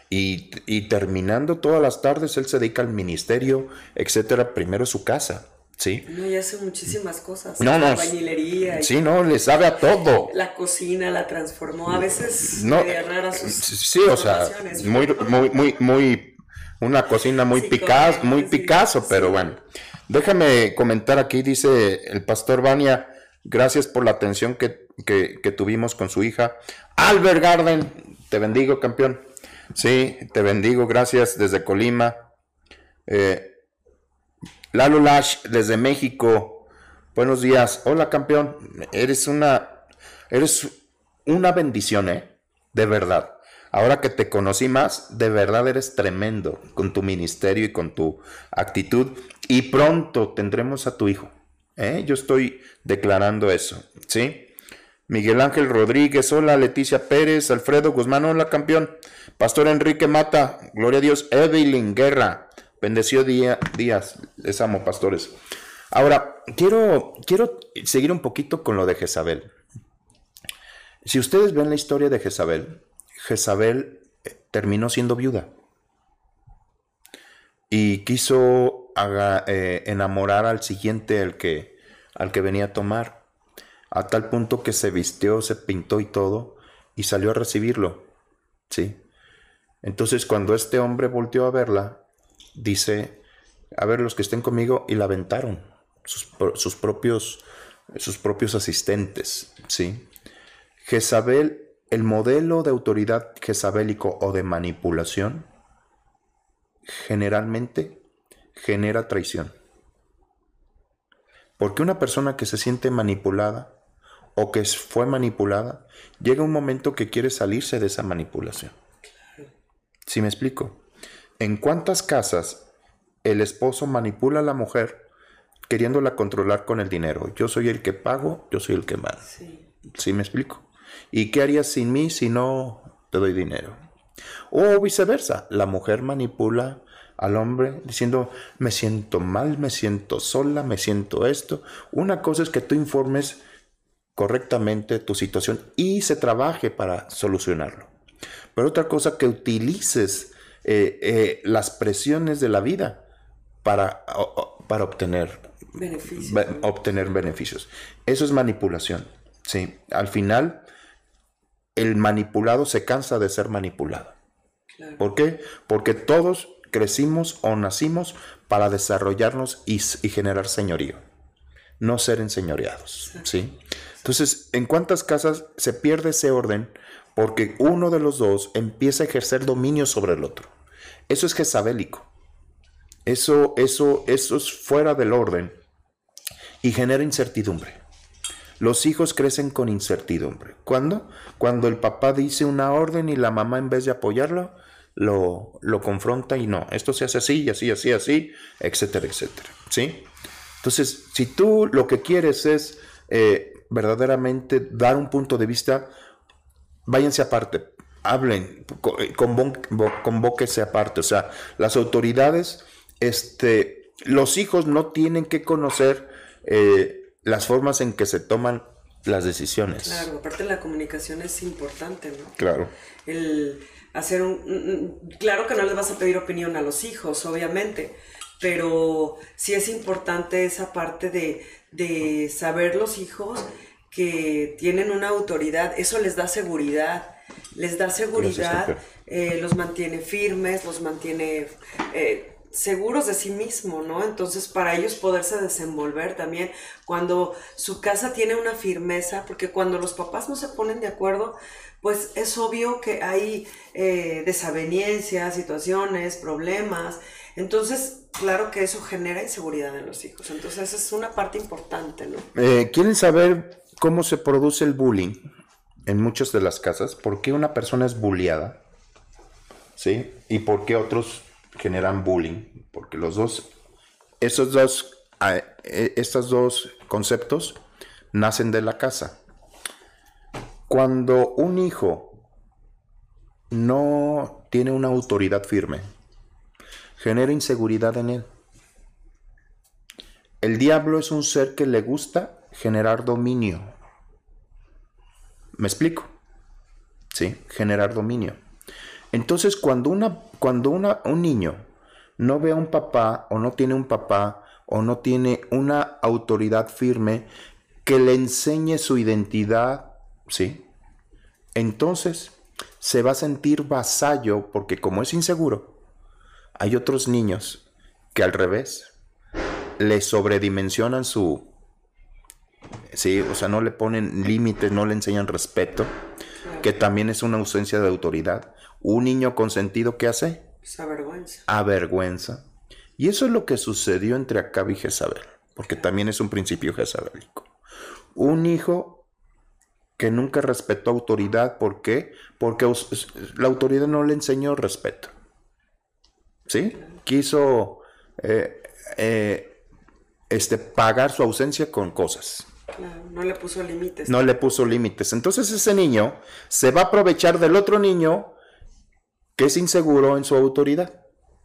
Y, y terminando todas las tardes, él se dedica al ministerio, etcétera. Primero su casa, ¿sí? No, y hace muchísimas cosas. No, no. La bañilería. Sí, no, le sabe a todo. La cocina la transformó. A veces No, media rara sus sí, o sea, transformaciones. muy, muy, muy, muy, una cocina muy Sí, Picasso, correcto, muy sí, Picasso, pero sí. bueno. Déjame comentar aquí, dice el pastor Vania, gracias por la atención que, que, que tuvimos con su hija. Albert Garden, te bendigo, campeón. Sí, te bendigo, gracias desde Colima. Eh, Lalo Lash desde México. Buenos días. Hola, campeón. Eres una, eres una bendición, ¿eh? De verdad. Ahora que te conocí más, de verdad eres tremendo con tu ministerio y con tu actitud. Y pronto tendremos a tu hijo, ¿eh? Yo estoy declarando eso, ¿sí? Miguel Ángel Rodríguez, hola. Leticia Pérez, Alfredo Guzmán, hola, campeón. Pastor Enrique Mata, gloria a Dios. Evelyn Guerra, bendeció día, días, les amo, pastores. Ahora, quiero, quiero seguir un poquito con lo de Jezabel. Si ustedes ven la historia de Jezabel, Jezabel terminó siendo viuda y quiso haga, eh, enamorar al siguiente, el que, al que venía a tomar, a tal punto que se vistió, se pintó y todo, y salió a recibirlo, ¿sí? Entonces, cuando este hombre volteó a verla, dice, a ver, los que estén conmigo, y la aventaron, sus, sus, propios, sus propios asistentes, ¿sí? Jezabel, el modelo de autoridad jezabélico o de manipulación, generalmente genera traición. Porque una persona que se siente manipulada o que fue manipulada, llega un momento que quiere salirse de esa manipulación. ¿Sí me explico? ¿En cuántas casas el esposo manipula a la mujer queriéndola controlar con el dinero? Yo soy el que pago, yo soy el que mando. Sí. ¿Sí me explico? ¿Y qué harías sin mí si no te doy dinero? O viceversa, la mujer manipula al hombre diciendo, me siento mal, me siento sola, me siento esto. Una cosa es que tú informes correctamente tu situación y se trabaje para solucionarlo. Pero otra cosa, que utilices eh, eh, las presiones de la vida para, o, para obtener beneficios. Be, obtener beneficios. Eso es manipulación. Sí. Al final, el manipulado se cansa de ser manipulado. Claro. ¿Por qué? Porque todos crecimos o nacimos para desarrollarnos y, y generar señorío, no ser enseñoreados, ¿sí? Entonces, ¿en cuántas casas se pierde ese orden? Porque uno de los dos empieza a ejercer dominio sobre el otro. Eso es jezabélico. Eso, eso, eso es fuera del orden y genera incertidumbre. Los hijos crecen con incertidumbre. ¿Cuándo? Cuando el papá dice una orden y la mamá, en vez de apoyarlo, lo, lo confronta y no, esto se hace así, y así, así, así, etcétera, etcétera. ¿Sí? Entonces, si tú lo que quieres es eh, verdaderamente dar un punto de vista, váyanse aparte, hablen, convóquense aparte. O sea, las autoridades, este, los hijos no tienen que conocer eh, las formas en que se toman las decisiones. Claro, aparte la comunicación es importante, ¿no? Claro. El hacer un... Claro que no les vas a pedir opinión a los hijos, obviamente, pero sí es importante esa parte de, de saber los hijos que tienen una autoridad. Eso les da seguridad, les da seguridad, eh, los mantiene firmes, los mantiene... Eh, seguros de sí mismo, ¿no? Entonces, para ellos poderse desenvolver también, cuando su casa tiene una firmeza, porque cuando los papás no se ponen de acuerdo, pues es obvio que hay eh, desavenencias, situaciones, problemas. Entonces, claro que eso genera inseguridad en los hijos. Entonces, esa es una parte importante, ¿no? Eh, ¿Quieren saber cómo se produce el bullying en muchas de las casas? ¿Por qué una persona es bulliada? ¿Sí? ¿Y por qué otros generan bullying? Porque los dos, esos dos, estos dos conceptos nacen de la casa. Cuando un hijo no tiene una autoridad firme, genera inseguridad en él. El diablo es un ser que le gusta generar dominio. ¿Me explico? Sí, generar dominio. Entonces, cuando, una, cuando una, un niño no ve a un papá o no tiene un papá o no tiene una autoridad firme que le enseñe su identidad, ¿sí? Entonces se va a sentir vasallo porque como es inseguro, hay otros niños que al revés le sobredimensionan su... Sí, o sea, no le ponen límites, no le enseñan respeto, que también es una ausencia de autoridad. Un niño consentido, ¿qué hace? Se avergüenza. Avergüenza. Y eso es lo que sucedió entre Acab y Jezabel, porque también es un principio jezabelico. Un hijo que nunca respetó autoridad, ¿por qué? Porque la autoridad no le enseñó respeto. ¿Sí? Quiso eh, eh, este, pagar su ausencia con cosas. Claro, no le puso límites. No le puso límites. Entonces ese niño se va a aprovechar del otro niño que es inseguro en su autoridad.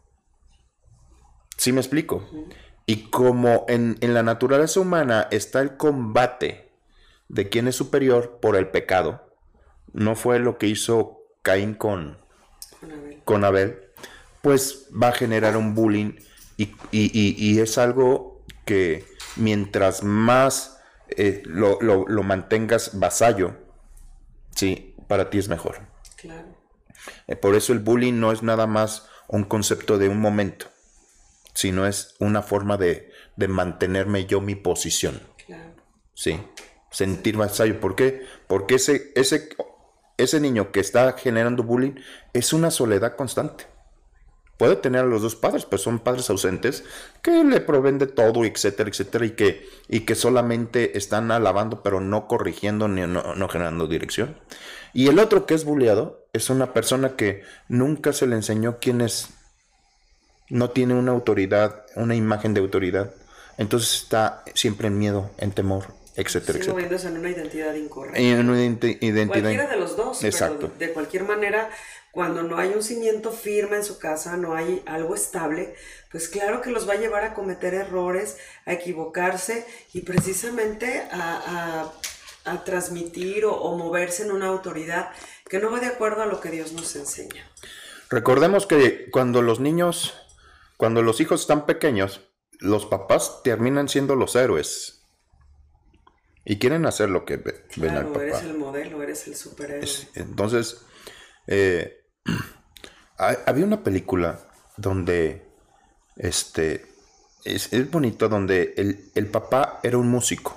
¿Sí me explico? Uh-huh. Y como en, en la naturaleza humana está el combate de quién es superior por el pecado, no fue lo que hizo Caín con, con, Abel. con Abel, pues va a generar un bullying y, y, y, y es algo que mientras más eh, lo, lo, lo mantengas vasallo, sí, para ti es mejor. Claro. Eh, por eso el bullying no es nada más un concepto de un momento, sino es una forma de, de mantenerme yo mi posición. Claro. Sí, sentir vasallo. ¿Por qué? Porque ese, ese, ese niño que está generando bullying es una soledad constante. Puede tener a los dos padres, pues son padres ausentes que le proveen de todo, etcétera, etcétera, y que, y que solamente están alabando, pero no corrigiendo ni no, no generando dirección. Y el otro que es bulleado es una persona que nunca se le enseñó quién es, no tiene una autoridad, una imagen de autoridad, entonces está siempre en miedo, en temor, etcétera, sí, etcétera. moviéndose en una identidad incorrecta. En una identidad. Cualquiera de los dos. Exacto. Pero de cualquier manera, cuando no hay un cimiento firme en su casa, no hay algo estable, pues claro que los va a llevar a cometer errores, a equivocarse y precisamente a, a, a transmitir o, o moverse en una autoridad que no va de acuerdo a lo que Dios nos enseña. Recordemos que cuando los niños, cuando los hijos están pequeños, los papás terminan siendo los héroes. Y quieren hacer lo que ve, claro, ven al papá. Eres el modelo, eres el superhéroe. Es, entonces, eh, había una película donde, este, es, es bonito, donde el, el papá era un músico.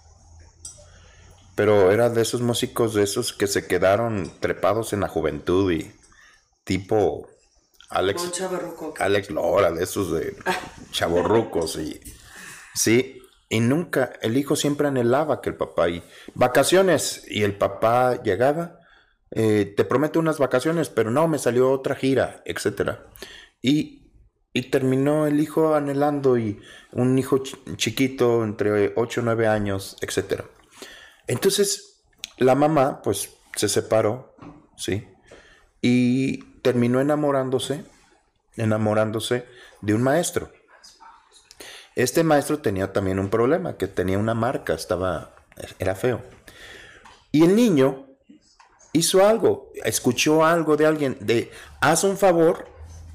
Pero era de esos músicos, de esos que se quedaron trepados en la juventud y tipo Alex, Alex Lora, de esos de chavorrucos y sí. Y nunca, el hijo siempre anhelaba que el papá, y vacaciones, y el papá llegaba, eh, te prometo unas vacaciones, pero no, me salió otra gira, etcétera. Y, y terminó el hijo anhelando, y un hijo ch- chiquito, entre ocho o nueve años, etcétera. Entonces, la mamá, pues, se separó, ¿sí? Y terminó enamorándose, enamorándose de un maestro. Este maestro tenía también un problema, que tenía una marca, estaba, era feo. Y el niño hizo algo, escuchó algo de alguien, de haz un favor,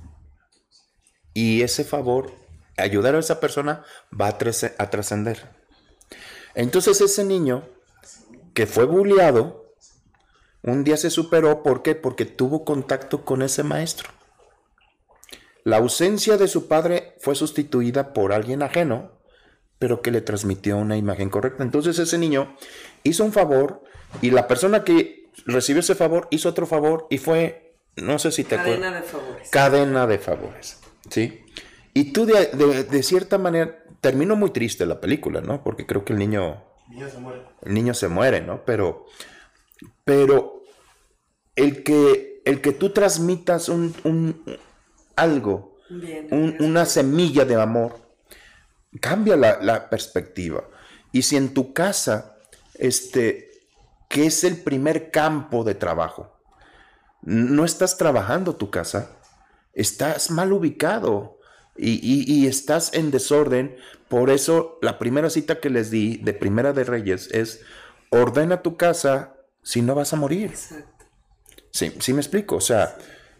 y ese favor, ayudar a esa persona, va a, trasc- a trascender. Entonces ese niño, que fue bulleado, un día se superó, ¿por qué? Porque tuvo contacto con ese maestro. La ausencia de su padre fue sustituida por alguien ajeno, pero que le transmitió una imagen correcta. Entonces ese niño hizo un favor y la persona que recibió ese favor hizo otro favor y fue, no sé si te acuerdas. Cadena de favores. Cadena de favores, ¿sí? Y tú de, de, de cierta manera, terminó muy triste la película, ¿no? Porque creo que el niño... El niño se muere. El niño se muere, ¿no? Pero, pero el que, el que tú transmitas un... un algo, Bien, un, una semilla de amor, cambia la, la perspectiva. Y si en tu casa, este, que es el primer campo de trabajo, no estás trabajando tu casa, estás mal ubicado y, y, y estás en desorden. Por eso la primera cita que les di de Primera de Reyes es: ordena tu casa, si no vas a morir. Exacto. Sí, sí me explico, o sea...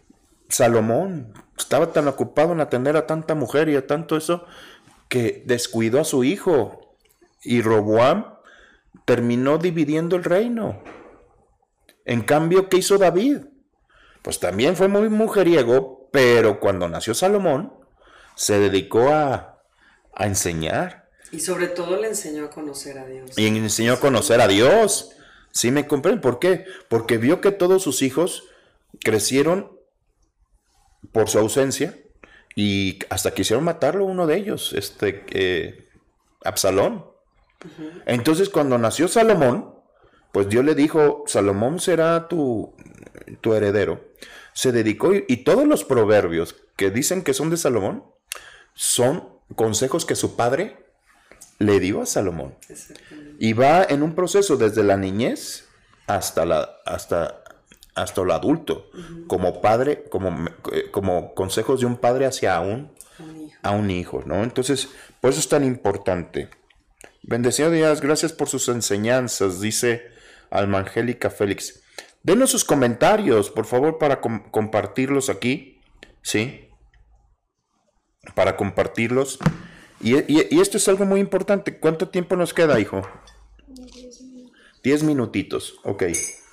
Salomón estaba tan ocupado en atender a tanta mujer y a tanto eso que descuidó a su hijo. Y Roboam terminó dividiendo el reino. En cambio, ¿qué hizo David? Pues también fue muy mujeriego, pero cuando nació Salomón, se dedicó a, a enseñar. Y sobre todo le enseñó a conocer a Dios. Y enseñó a conocer a Dios. ¿Sí me comprenden? ¿Por qué? Porque vio que todos sus hijos crecieron por su ausencia y hasta quisieron matarlo uno de ellos, este eh, Absalón. Uh-huh. Entonces cuando nació Salomón, pues Dios le dijo, Salomón será tu, tu heredero. Se dedicó y, y todos los proverbios que dicen que son de Salomón son consejos que su padre le dio a Salomón. Y va en un proceso desde la niñez hasta la hasta hasta lo adulto, uh-huh. como padre, como, como consejos de un padre hacia un, un hijo. a un hijo, ¿no? Entonces, por eso es tan importante. Bendecido Díaz, gracias por sus enseñanzas, dice Alma Angélica Félix. Denos sus comentarios, por favor, para com- compartirlos aquí, ¿sí? Para compartirlos. Y, y, y esto es algo muy importante. ¿Cuánto tiempo nos queda, hijo? Diez minutitos, ok.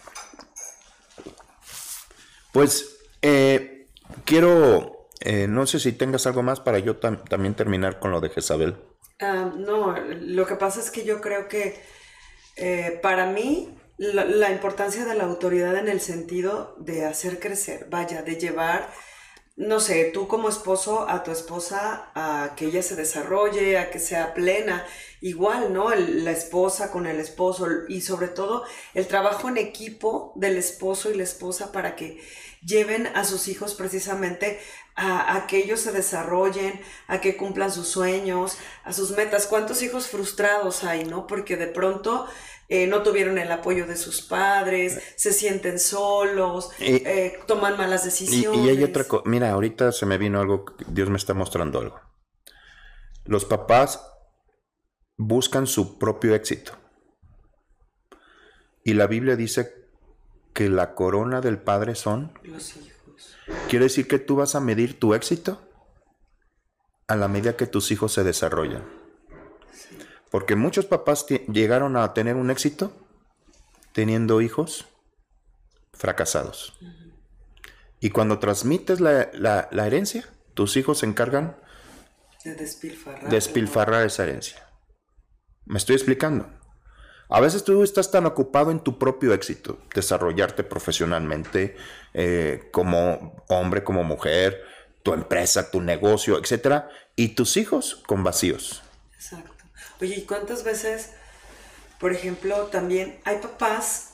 Pues eh, quiero, eh, no sé si tengas algo más para yo tam- también terminar con lo de Jezabel. Uh, no, lo que pasa es que yo creo que eh, para mí la, la importancia de la autoridad en el sentido de hacer crecer, vaya, de llevar, no sé, tú como esposo a tu esposa a que ella se desarrolle, a que sea plena, igual, ¿no? El, la esposa con el esposo y sobre todo el trabajo en equipo del esposo y la esposa para que lleven a sus hijos precisamente a, a que ellos se desarrollen, a que cumplan sus sueños, a sus metas. ¿Cuántos hijos frustrados hay, no? Porque de pronto eh, no tuvieron el apoyo de sus padres, se sienten solos, y, eh, toman malas decisiones. Y, y hay otra cosa, mira, ahorita se me vino algo, Dios me está mostrando algo. Los papás buscan su propio éxito. Y la Biblia dice que la corona del padre son los hijos. ¿Quiere decir que tú vas a medir tu éxito a la medida que tus hijos se desarrollan? Sí. Porque muchos papás t- llegaron a tener un éxito teniendo hijos fracasados. Uh-huh. Y cuando transmites la, la, la herencia, tus hijos se encargan de despilfarrar, despilfarrar esa herencia. ¿Me estoy explicando? A veces tú estás tan ocupado en tu propio éxito, desarrollarte profesionalmente, eh, como hombre, como mujer, tu empresa, tu negocio, etcétera, y tus hijos con vacíos. Exacto. Oye, ¿y cuántas veces, por ejemplo, también hay papás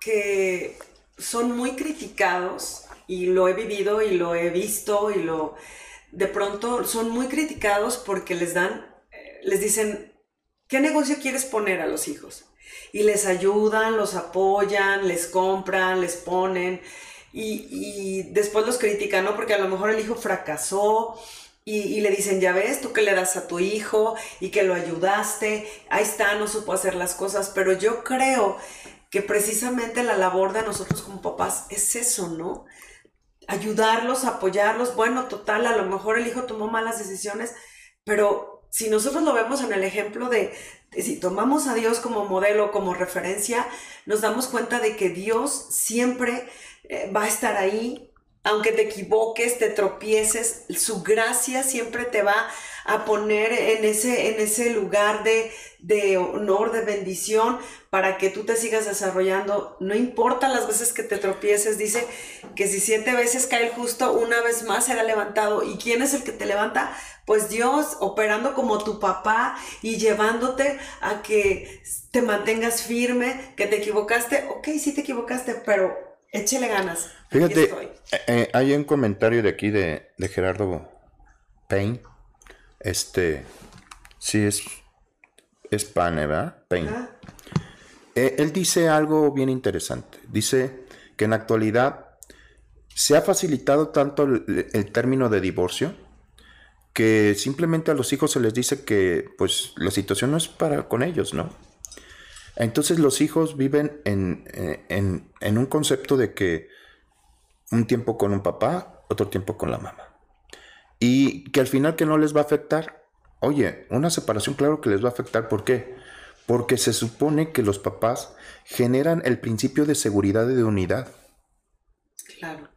que son muy criticados, y lo he vivido y lo he visto, y lo de pronto son muy criticados porque les dan, les dicen, ¿qué negocio quieres poner a los hijos? Y les ayudan, los apoyan, les compran, les ponen y, y después los critican, ¿no? Porque a lo mejor el hijo fracasó y, y le dicen, ya ves, tú que le das a tu hijo y que lo ayudaste, ahí está, no supo hacer las cosas, pero yo creo que precisamente la labor de nosotros como papás es eso, ¿no? Ayudarlos, apoyarlos, bueno, total, a lo mejor el hijo tomó malas decisiones, pero si nosotros lo vemos en el ejemplo de, de si tomamos a Dios como modelo, como referencia, nos damos cuenta de que Dios siempre eh, va a estar ahí, aunque te equivoques, te tropieces, su gracia siempre te va a poner en ese, en ese lugar de, de honor, de bendición, para que tú te sigas desarrollando. No importa las veces que te tropieces, dice que si siete veces cae el justo, una vez más será levantado. ¿Y quién es el que te levanta? Pues Dios, operando como tu papá y llevándote a que te mantengas firme, que te equivocaste. Ok, sí te equivocaste, pero échale ganas. Fíjate, eh, hay un comentario de aquí de, de Gerardo Payne. Este, sí es, es Pane, ¿verdad? Payne. Ah. Eh, él dice algo bien interesante. Dice que en la actualidad se ha facilitado tanto el, el término de divorcio que simplemente a los hijos se les dice que pues la situación no es para con ellos, ¿no? Entonces los hijos viven en, en, en un concepto de que un tiempo con un papá, otro tiempo con la mamá. Y que al final que no les va a afectar. Oye, una separación claro que les va a afectar. ¿Por qué? Porque se supone que los papás generan el principio de seguridad y de unidad. Claro.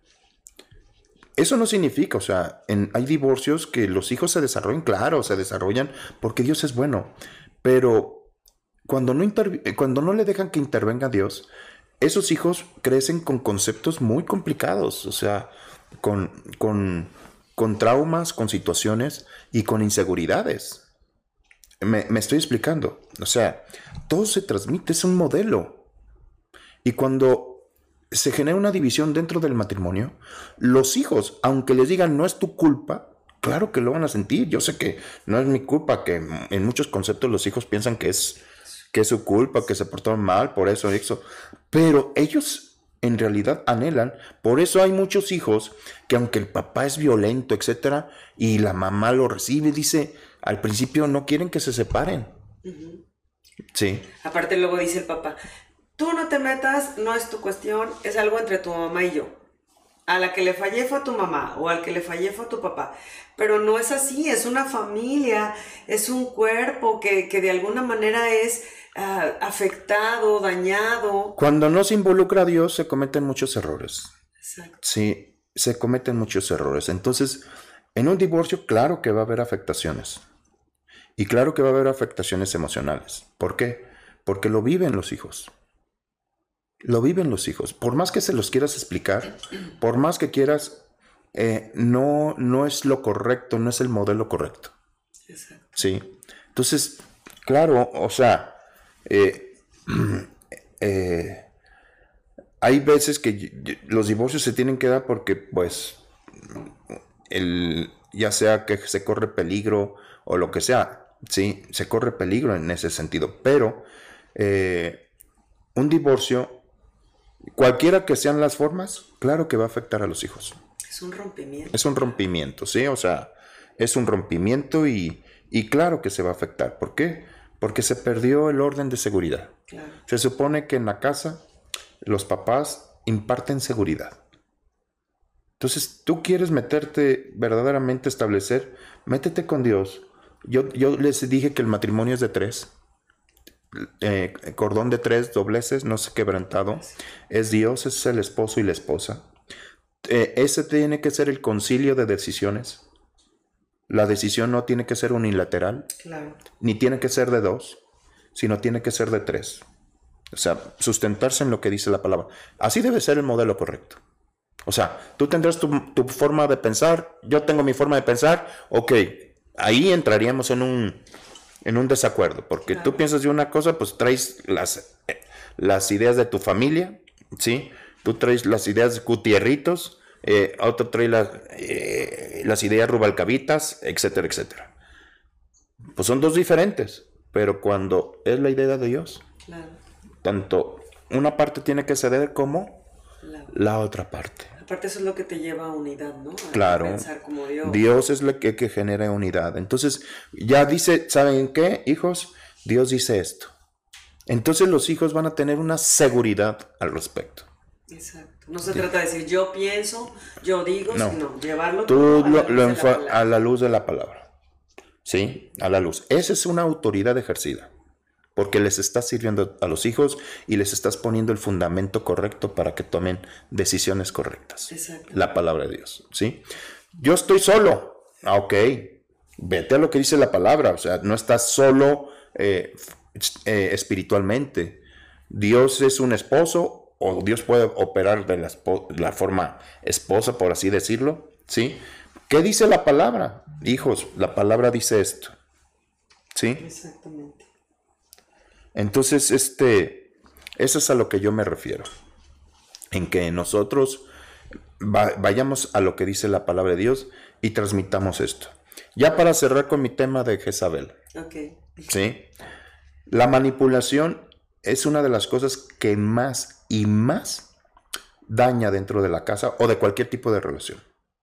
Eso no significa, o sea, en, hay divorcios que los hijos se desarrollan, claro, se desarrollan porque Dios es bueno. Pero cuando no, interv- cuando no le dejan que intervenga Dios, esos hijos crecen con conceptos muy complicados, o sea, con, con, con traumas, con situaciones y con inseguridades. Me, me estoy explicando. O sea, todo se transmite, es un modelo. Y cuando se genera una división dentro del matrimonio, los hijos, aunque les digan no es tu culpa, claro que lo van a sentir. Yo sé que no es mi culpa, que en muchos conceptos los hijos piensan que es, que es su culpa, que se portaron mal, por eso, eso. Pero ellos en realidad anhelan. Por eso hay muchos hijos que aunque el papá es violento, etcétera, y la mamá lo recibe, dice, al principio no quieren que se separen. Uh-huh. Sí. Aparte luego dice el papá, tú no te metas, no es tu cuestión, es algo entre tu mamá y yo. A la que le fallé fue a tu mamá o al que le fallé fue a tu papá. Pero no es así, es una familia, es un cuerpo que, que de alguna manera es uh, afectado, dañado. Cuando no se involucra a Dios se cometen muchos errores. Exacto. Sí, se cometen muchos errores. Entonces, en un divorcio, claro que va a haber afectaciones. Y claro que va a haber afectaciones emocionales. ¿Por qué? Porque lo viven los hijos. Lo viven los hijos. Por más que se los quieras explicar, por más que quieras, eh, no, no es lo correcto, no es el modelo correcto. Exacto. Sí. Entonces, claro, o sea, eh, eh, hay veces que los divorcios se tienen que dar porque, pues, el, ya sea que se corre peligro o lo que sea, sí, se corre peligro en ese sentido. Pero eh, un divorcio, cualquiera que sean las formas, claro que va a afectar a los hijos. Es un rompimiento. Es un rompimiento, ¿sí? O sea, es un rompimiento y, y claro que se va a afectar. ¿Por qué? Porque se perdió el orden de seguridad. Claro. Se supone que en la casa los papás imparten seguridad. Entonces, tú quieres meterte, verdaderamente establecer, métete con Dios. Yo, yo les dije que el matrimonio es de tres. Eh, cordón de tres dobleces, no se quebrantado. Es Dios, es el esposo y la esposa. Eh, ese tiene que ser el concilio de decisiones. La decisión no tiene que ser unilateral, Claro. ni tiene que ser de dos, sino tiene que ser de tres. O sea, sustentarse en lo que dice la palabra. Así debe ser el modelo correcto. O sea, tú tendrás tu, tu forma de pensar, yo tengo mi forma de pensar, ok, ahí entraríamos en un, en un desacuerdo, porque Claro. tú piensas de una cosa, pues traes las, las ideas de tu familia, ¿sí? Tú traes las ideas de Gutierritos, eh, otro trae las, eh, las ideas Rubalcavitas, etcétera, etcétera. Pues son dos diferentes, pero cuando es la idea de Dios, Claro. tanto una parte tiene que ceder como La- la otra parte. Aparte eso es lo que te lleva a unidad, ¿no? A Claro. pensar como Dios. Dios es lo que, que genera unidad. Entonces, ya dice, ¿saben qué, hijos? Dios dice esto. Entonces los hijos van a tener una seguridad al respecto. Exacto. No se trata de decir yo pienso, yo digo, No. sino llevarlo Tú todo a la lo, luz lo de la enfa- palabra. a la luz de la palabra. ¿Sí? A la luz. Esa es una autoridad ejercida. Porque les estás sirviendo a los hijos y les estás poniendo el fundamento correcto para que tomen decisiones correctas. Exacto. La palabra de Dios, ¿sí? Yo estoy solo. Ah, ok. Vete a lo que dice la palabra. O sea, no estás solo eh, eh, espiritualmente. Dios es un esposo o Dios puede operar de la, espo- la forma esposa, por así decirlo, ¿sí? ¿Qué dice la palabra? Hijos, la palabra dice esto, ¿sí? Exactamente. Entonces, este, eso es a lo que yo me refiero. En que nosotros va- vayamos a lo que dice la palabra de Dios y transmitamos esto. Ya para cerrar con mi tema de Jezabel, Ok. ¿sí? La manipulación es una de las cosas que más y más daña dentro de la casa o de cualquier tipo de relación.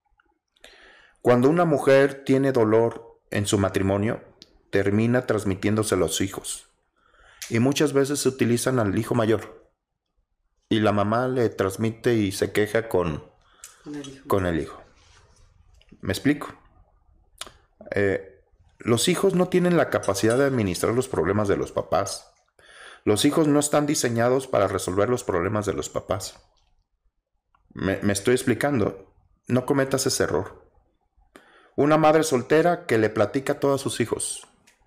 Cuando una mujer tiene dolor en su matrimonio, termina transmitiéndose a los hijos. Y muchas veces se utilizan al hijo mayor. Y la mamá le transmite y se queja con, Con el hijo. con el hijo. Me explico. Eh, los hijos no tienen la capacidad de administrar los problemas de los papás. Los hijos no están diseñados para resolver los problemas de los papás. Me, me estoy explicando. No cometas ese error. Una madre soltera que le platica a todos sus hijos.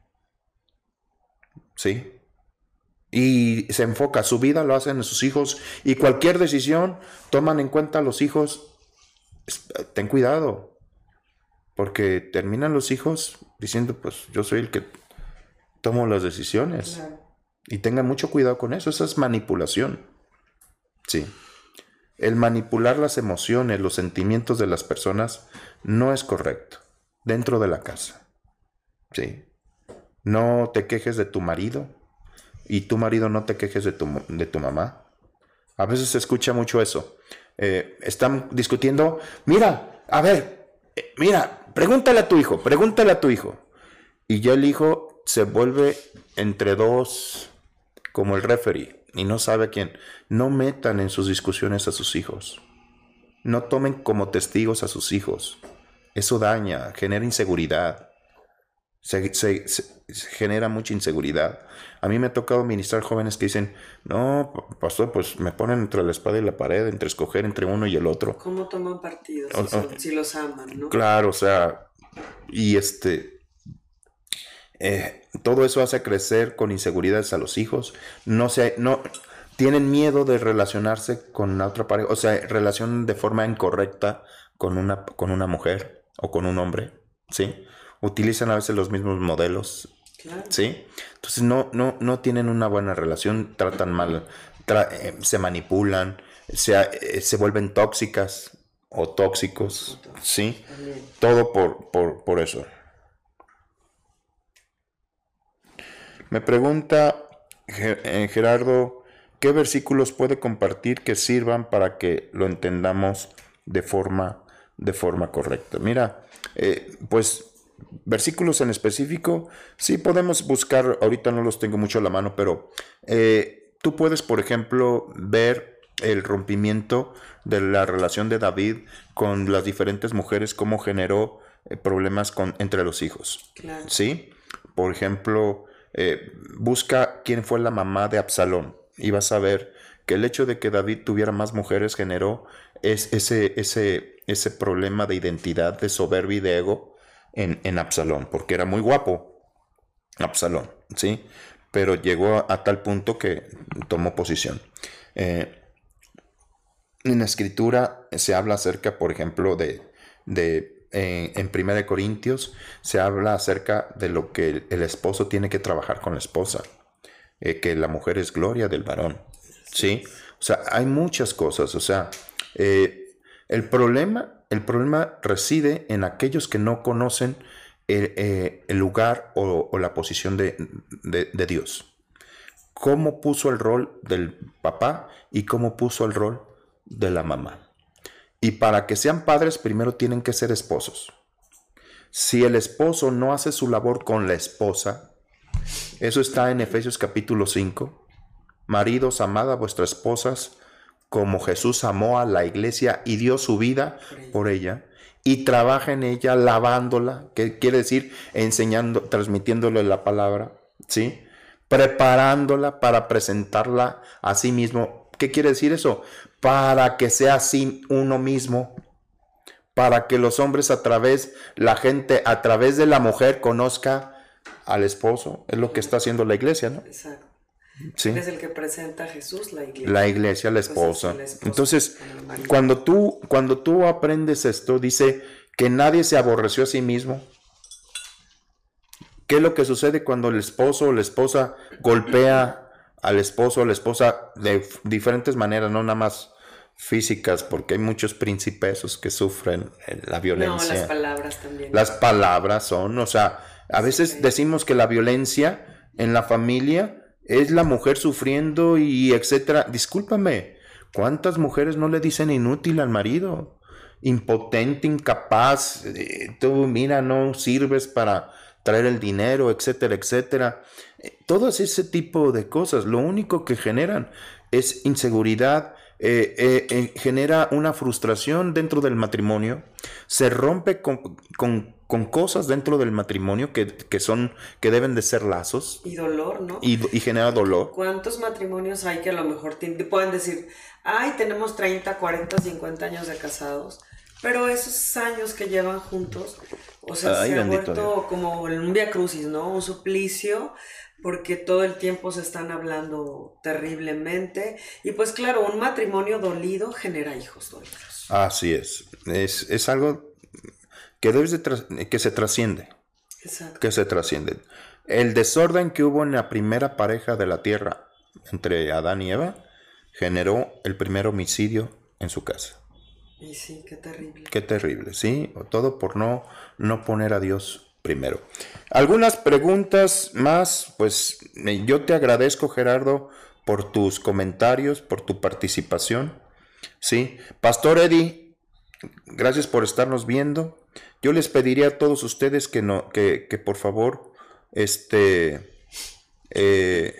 ¿Sí? Y se enfoca, su vida lo hacen sus hijos. Y cualquier decisión toman en cuenta a los hijos. Ten cuidado. Porque terminan los hijos diciendo, pues yo soy el que tomo las decisiones. Claro. Y tengan mucho cuidado con eso. Eso es manipulación. Sí. El manipular las emociones, los sentimientos de las personas no es correcto. Dentro de la casa. Sí. No te quejes de tu marido. Y tu marido no te quejes de tu, de tu mamá. A veces se escucha mucho eso. Eh, están discutiendo. Mira, a ver, eh, mira, pregúntale a tu hijo, pregúntale a tu hijo. Y ya el hijo se vuelve entre dos, como el referee, y no sabe a quién. No metan en sus discusiones a sus hijos. No tomen como testigos a sus hijos. Eso daña, genera inseguridad. Se, se, se, se genera mucha inseguridad. A mí me ha tocado ministrar jóvenes que dicen, no, pastor, pues me ponen entre la espada y la pared, entre escoger entre uno y el otro. ¿Cómo toman partido? Si, o, son, si los aman, ¿no? Claro, o sea, y este, eh, todo eso hace crecer con inseguridades a los hijos. No se, no, tienen miedo de relacionarse con la otra pareja, o sea, relacionan de forma incorrecta con una, con una mujer o con un hombre, ¿sí? Utilizan a veces los mismos modelos, claro. ¿Sí? Entonces no, no, no tienen una buena relación, tratan mal, tra eh, se manipulan, se, eh, se vuelven tóxicas o tóxicos, ¿sí? También. Todo por, por, por eso. Me pregunta eh, Gerardo, ¿qué versículos puede compartir que sirvan para que lo entendamos de forma, de forma correcta? Mira, eh, pues... versículos en específico, sí podemos buscar, ahorita no los tengo mucho a la mano, pero eh, tú puedes, por ejemplo, ver el rompimiento de la relación de David con las diferentes mujeres, cómo generó eh, problemas con, entre los hijos. Claro. ¿Sí? Por ejemplo, eh, busca quién fue la mamá de Absalón y vas a ver que el hecho de que David tuviera más mujeres generó es, ese, ese, ese problema de identidad, de soberbia y de ego En, en Absalón, porque era muy guapo Absalón, ¿sí? Pero llegó a, a tal punto que tomó posición. Eh, en la escritura se habla acerca, por ejemplo, de, de eh, en primera de Corintios se habla acerca de lo que el, el esposo tiene que trabajar con la esposa, eh, que la mujer es gloria del varón, ¿sí? O sea, hay muchas cosas, o sea, eh, el problema... El problema reside en aquellos que no conocen el, eh, el lugar o, o la posición de, de, de Dios. Cómo puso el rol del papá y cómo puso el rol de la mamá. Y para que sean padres, primero tienen que ser esposos. Si el esposo no hace su labor con la esposa, eso está en Efesios capítulo cinco. Maridos, amad a vuestras esposas, como Jesús amó a la iglesia y dio su vida por ella, y trabaja en ella lavándola, que quiere decir enseñando, transmitiéndole la palabra, ¿sí? Preparándola para presentarla a sí mismo. ¿Qué quiere decir eso? Para que sea así uno mismo, para que los hombres a través, la gente a través de la mujer conozca al esposo. Es lo que está haciendo la iglesia, ¿no? Exacto. ¿Sí? Es el que presenta a Jesús, la iglesia. La iglesia, la esposa. Entonces, Entonces cuando, tú, cuando tú aprendes esto, dice que nadie se aborreció a sí mismo. ¿Qué es lo que sucede cuando el esposo o la esposa golpea al esposo o la esposa de diferentes maneras, no nada más físicas, porque hay muchos principesos que sufren la violencia? No, las palabras también. Las palabras son, o sea, a veces sí. Decimos que la violencia en la familia es la mujer sufriendo y etcétera. Discúlpame, ¿cuántas mujeres no le dicen inútil al marido? Impotente, incapaz, eh, tú mira, no sirves para traer el dinero, etcétera, etcétera. Eh, todo ese tipo de cosas, lo único que generan es inseguridad, eh, eh, eh, genera una frustración dentro del matrimonio, se rompe con, con, con cosas dentro del matrimonio que, que, son, que deben de ser lazos. Y dolor, ¿no? Y, y genera dolor. ¿Cuántos matrimonios hay que a lo mejor te, te pueden decir, ay, tenemos treinta, cuarenta, cincuenta años de casados, pero esos años que llevan juntos, o sea, ay, se ha bendito vuelto Dios. como un viacrucis, ¿no? Un suplicio, porque todo el tiempo se están hablando terriblemente. Y pues claro, un matrimonio dolido genera hijos dolidos. Así es. Es, es algo que, debes de tras- que se trasciende. Exacto. Que se trasciende. El desorden que hubo en la primera pareja de la tierra entre Adán y Eva generó el primer homicidio en su casa. Y sí, qué terrible. Qué terrible, ¿sí? Todo por no, no poner a Dios primero. Algunas preguntas más, pues eh, yo te agradezco, Gerardo, por tus comentarios, por tu participación, ¿sí? Pastor Eddie, gracias por estarnos viendo. Yo les pediría a todos ustedes que, no, que, que por favor, este, eh,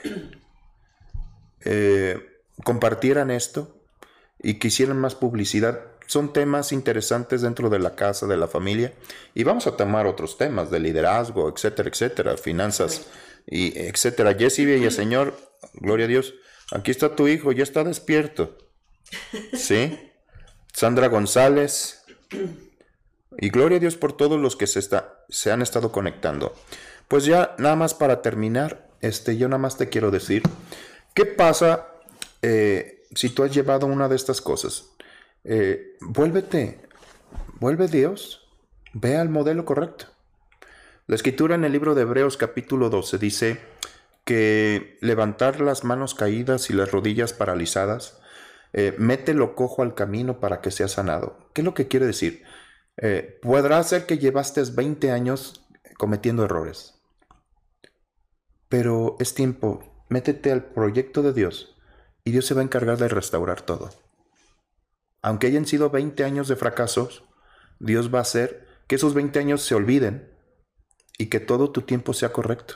eh, compartieran esto y que hicieran más publicidad. Son temas interesantes dentro de la casa, de la familia, y vamos a tomar otros temas de liderazgo, etcétera, etcétera, finanzas, y etcétera. Jessie Villaseñor, gloria a Dios, aquí está tu hijo, ya está despierto, ¿sí? Sandra González, y gloria a Dios por todos los que se, está, se han estado conectando. Pues ya nada más para terminar, este, yo nada más te quiero decir, ¿qué pasa eh, si tú has llevado una de estas cosas? Eh, vuélvete, vuelve Dios, ve al modelo correcto. La escritura en el libro de Hebreos capítulo doce dice que levantar las manos caídas y las rodillas paralizadas, eh, mete lo cojo al camino para que sea sanado. ¿Qué es lo que quiere decir? Eh, podrá ser que llevaste veinte años cometiendo errores, pero es tiempo, métete al proyecto de Dios y Dios se va a encargar de restaurar todo. Aunque hayan sido veinte años de fracasos, Dios va a hacer que esos veinte años se olviden y que todo tu tiempo sea correcto.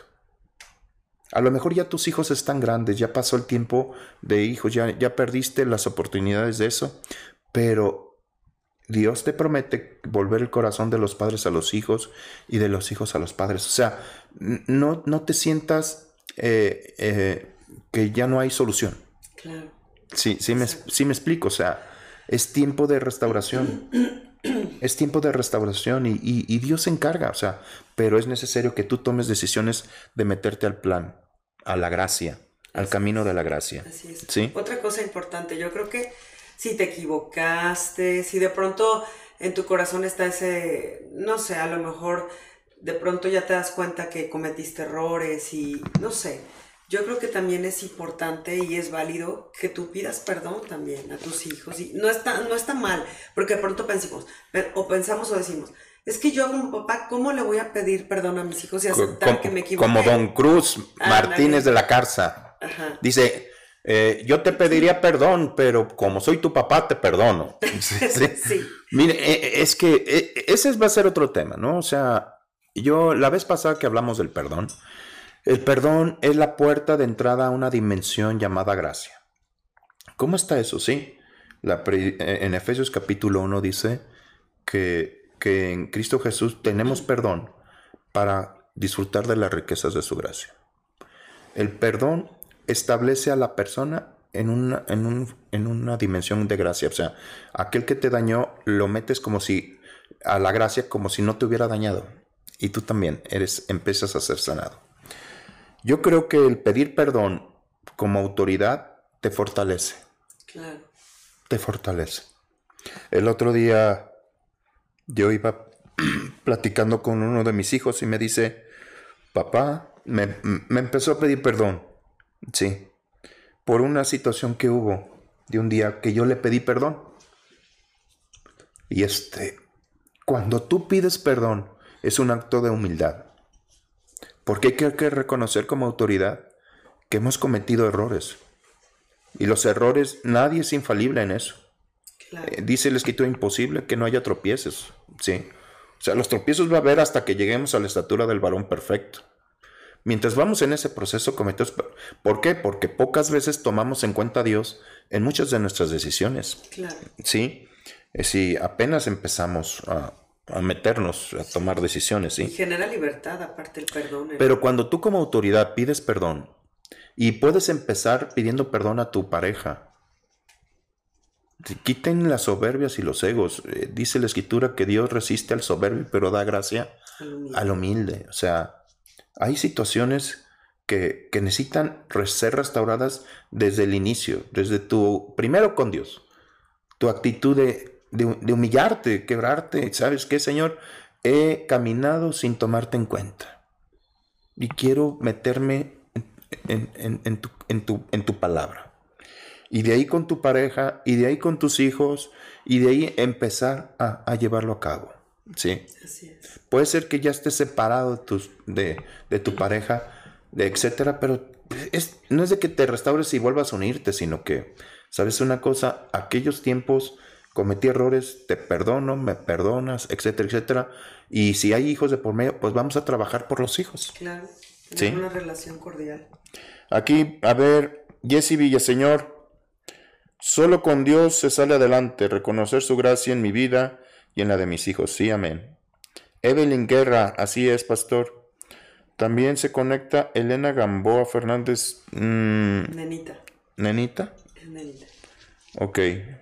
A lo mejor ya tus hijos están grandes, ya pasó el tiempo de hijos, ya, ya perdiste las oportunidades de eso, pero Dios te promete volver el corazón de los padres a los hijos y de los hijos a los padres. O sea, no, no te sientas eh, eh, que ya no hay solución. Claro. Sí, sí me, sí me explico, o sea, es tiempo de restauración. Es tiempo de restauración y, y, y Dios se encarga, o sea, pero es necesario que tú tomes decisiones de meterte al plan, a la gracia, al Así camino es. de la gracia. Así es. ¿Sí? Otra cosa importante, yo creo que si te equivocaste, si de pronto en tu corazón está ese, no sé, a lo mejor de pronto ya te das cuenta que cometiste errores y no sé. Yo creo que también es importante y es válido que tú pidas perdón también a tus hijos. Y no está, no está mal, porque de pronto pensamos, o pensamos o decimos, es que yo como papá, ¿cómo le voy a pedir perdón a mis hijos y aceptar como, que me equivoqué? Como Don Cruz Martínez de la Garza. Ajá. Dice, eh, yo te pediría perdón, pero como soy tu papá, te perdono. Sí. Sí. Mire, eh, es que eh, ese va a ser otro tema, ¿no? O sea, yo la vez pasada que hablamos del perdón, el perdón es la puerta de entrada a una dimensión llamada gracia. ¿Cómo está eso? Sí, la pre, en Efesios capítulo uno dice que, que en Cristo Jesús tenemos perdón para disfrutar de las riquezas de su gracia. El perdón establece a la persona en una, en un, en una dimensión de gracia. O sea, aquel que te dañó lo metes como si a la gracia como si no te hubiera dañado. Y tú también eres, empiezas a ser sanado. Yo creo que el pedir perdón como autoridad te fortalece. Claro. Te fortalece. El otro día yo iba platicando con uno de mis hijos y me dice, papá, me, me empezó a pedir perdón. Sí. Por una situación que hubo de un día que yo le pedí perdón. Y este, cuando tú pides perdón, es un acto de humildad. Porque hay que, hay que reconocer como autoridad que hemos cometido errores. Y los errores, nadie es infalible en eso. Claro. Eh, dice el escrito imposible que no haya tropiezos. Sí. O sea, los tropiezos va a haber hasta que lleguemos a la estatura del varón perfecto. Mientras vamos en ese proceso cometemos... ¿Por qué? Porque pocas veces tomamos en cuenta a Dios en muchas de nuestras decisiones. Claro. ¿Sí? Si apenas empezamos a, a meternos, a tomar decisiones, Y ¿sí? genera libertad, aparte el perdón. el- Pero cuando tú como autoridad pides perdón, y puedes empezar pidiendo perdón a tu pareja, quiten las soberbias y los egos. Eh, dice la Escritura que Dios resiste al soberbio, pero da gracia al humilde. al humilde. O sea, hay situaciones que, que necesitan re- ser restauradas desde el inicio, desde tu, primero con Dios, tu actitud de, de, de humillarte, quebrarte. ¿Sabes qué, Señor? He caminado sin tomarte en cuenta y quiero meterme en, en, en, tu, en, tu, en tu palabra. Y de ahí con tu pareja, y de ahí con tus hijos, y de ahí empezar a, a llevarlo a cabo. ¿Sí? Así es. Puede ser que ya estés separado de, tus, de, de tu pareja, de etcétera, pero es, no es de que te restaures y vuelvas a unirte, sino que, ¿sabes una cosa? Aquellos tiempos cometí errores, te perdono, me perdonas, etcétera, etcétera. Y si hay hijos de por medio, pues vamos a trabajar por los hijos. Claro. Tener Sí. una relación cordial. Aquí, a ver, Jessy Villaseñor. Solo con Dios se sale adelante, reconocer su gracia en mi vida y en la de mis hijos. Sí, amén. Evelyn Guerra, así es, pastor. También se conecta Elena Gamboa Fernández. mm, Nenita. ¿Nenita? Es nenita. Ok.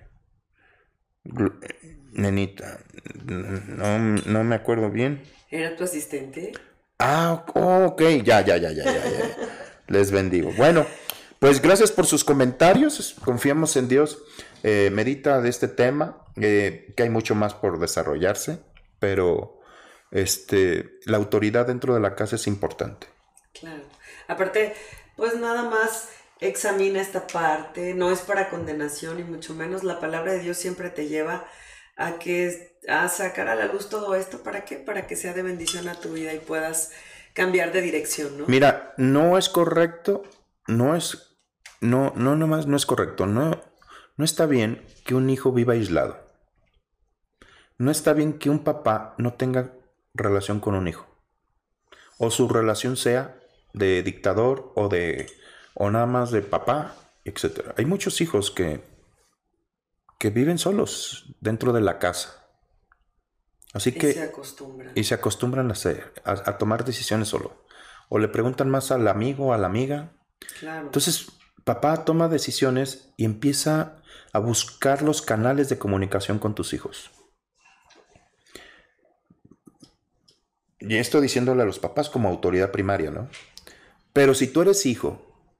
Gl- Nenita. No, no me acuerdo bien. ¿Era tu asistente? Ah, ok, ya, ya, ya, ya, ya, ya. Les bendigo. Bueno, pues gracias por sus comentarios. Confiamos en Dios. Eh, medita de este tema, eh, que hay mucho más por desarrollarse, pero este, la autoridad dentro de la casa es importante. Claro. Aparte, pues nada más examina esta parte. No es para condenación y mucho menos. La palabra de Dios siempre te lleva a que a sacar a la luz todo esto. ¿Para qué? Para que sea de bendición a tu vida y puedas cambiar de dirección, ¿no? Mira, no es correcto, no es, no, no, nomás no es correcto, no, no está bien que un hijo viva aislado. No está bien que un papá no tenga relación con un hijo. O su relación sea de dictador o de, o nada más de papá, etcétera. Hay muchos hijos que, que viven solos dentro de la casa. Así Y que... se acostumbran. Y se acostumbran a, hacer, a, a tomar decisiones solo. O le preguntan más al amigo o a la amiga. Claro. Entonces, papá toma decisiones y empieza a buscar los canales de comunicación con tus hijos. Y esto diciéndole a los papás como autoridad primaria, ¿no? Pero si tú eres hijo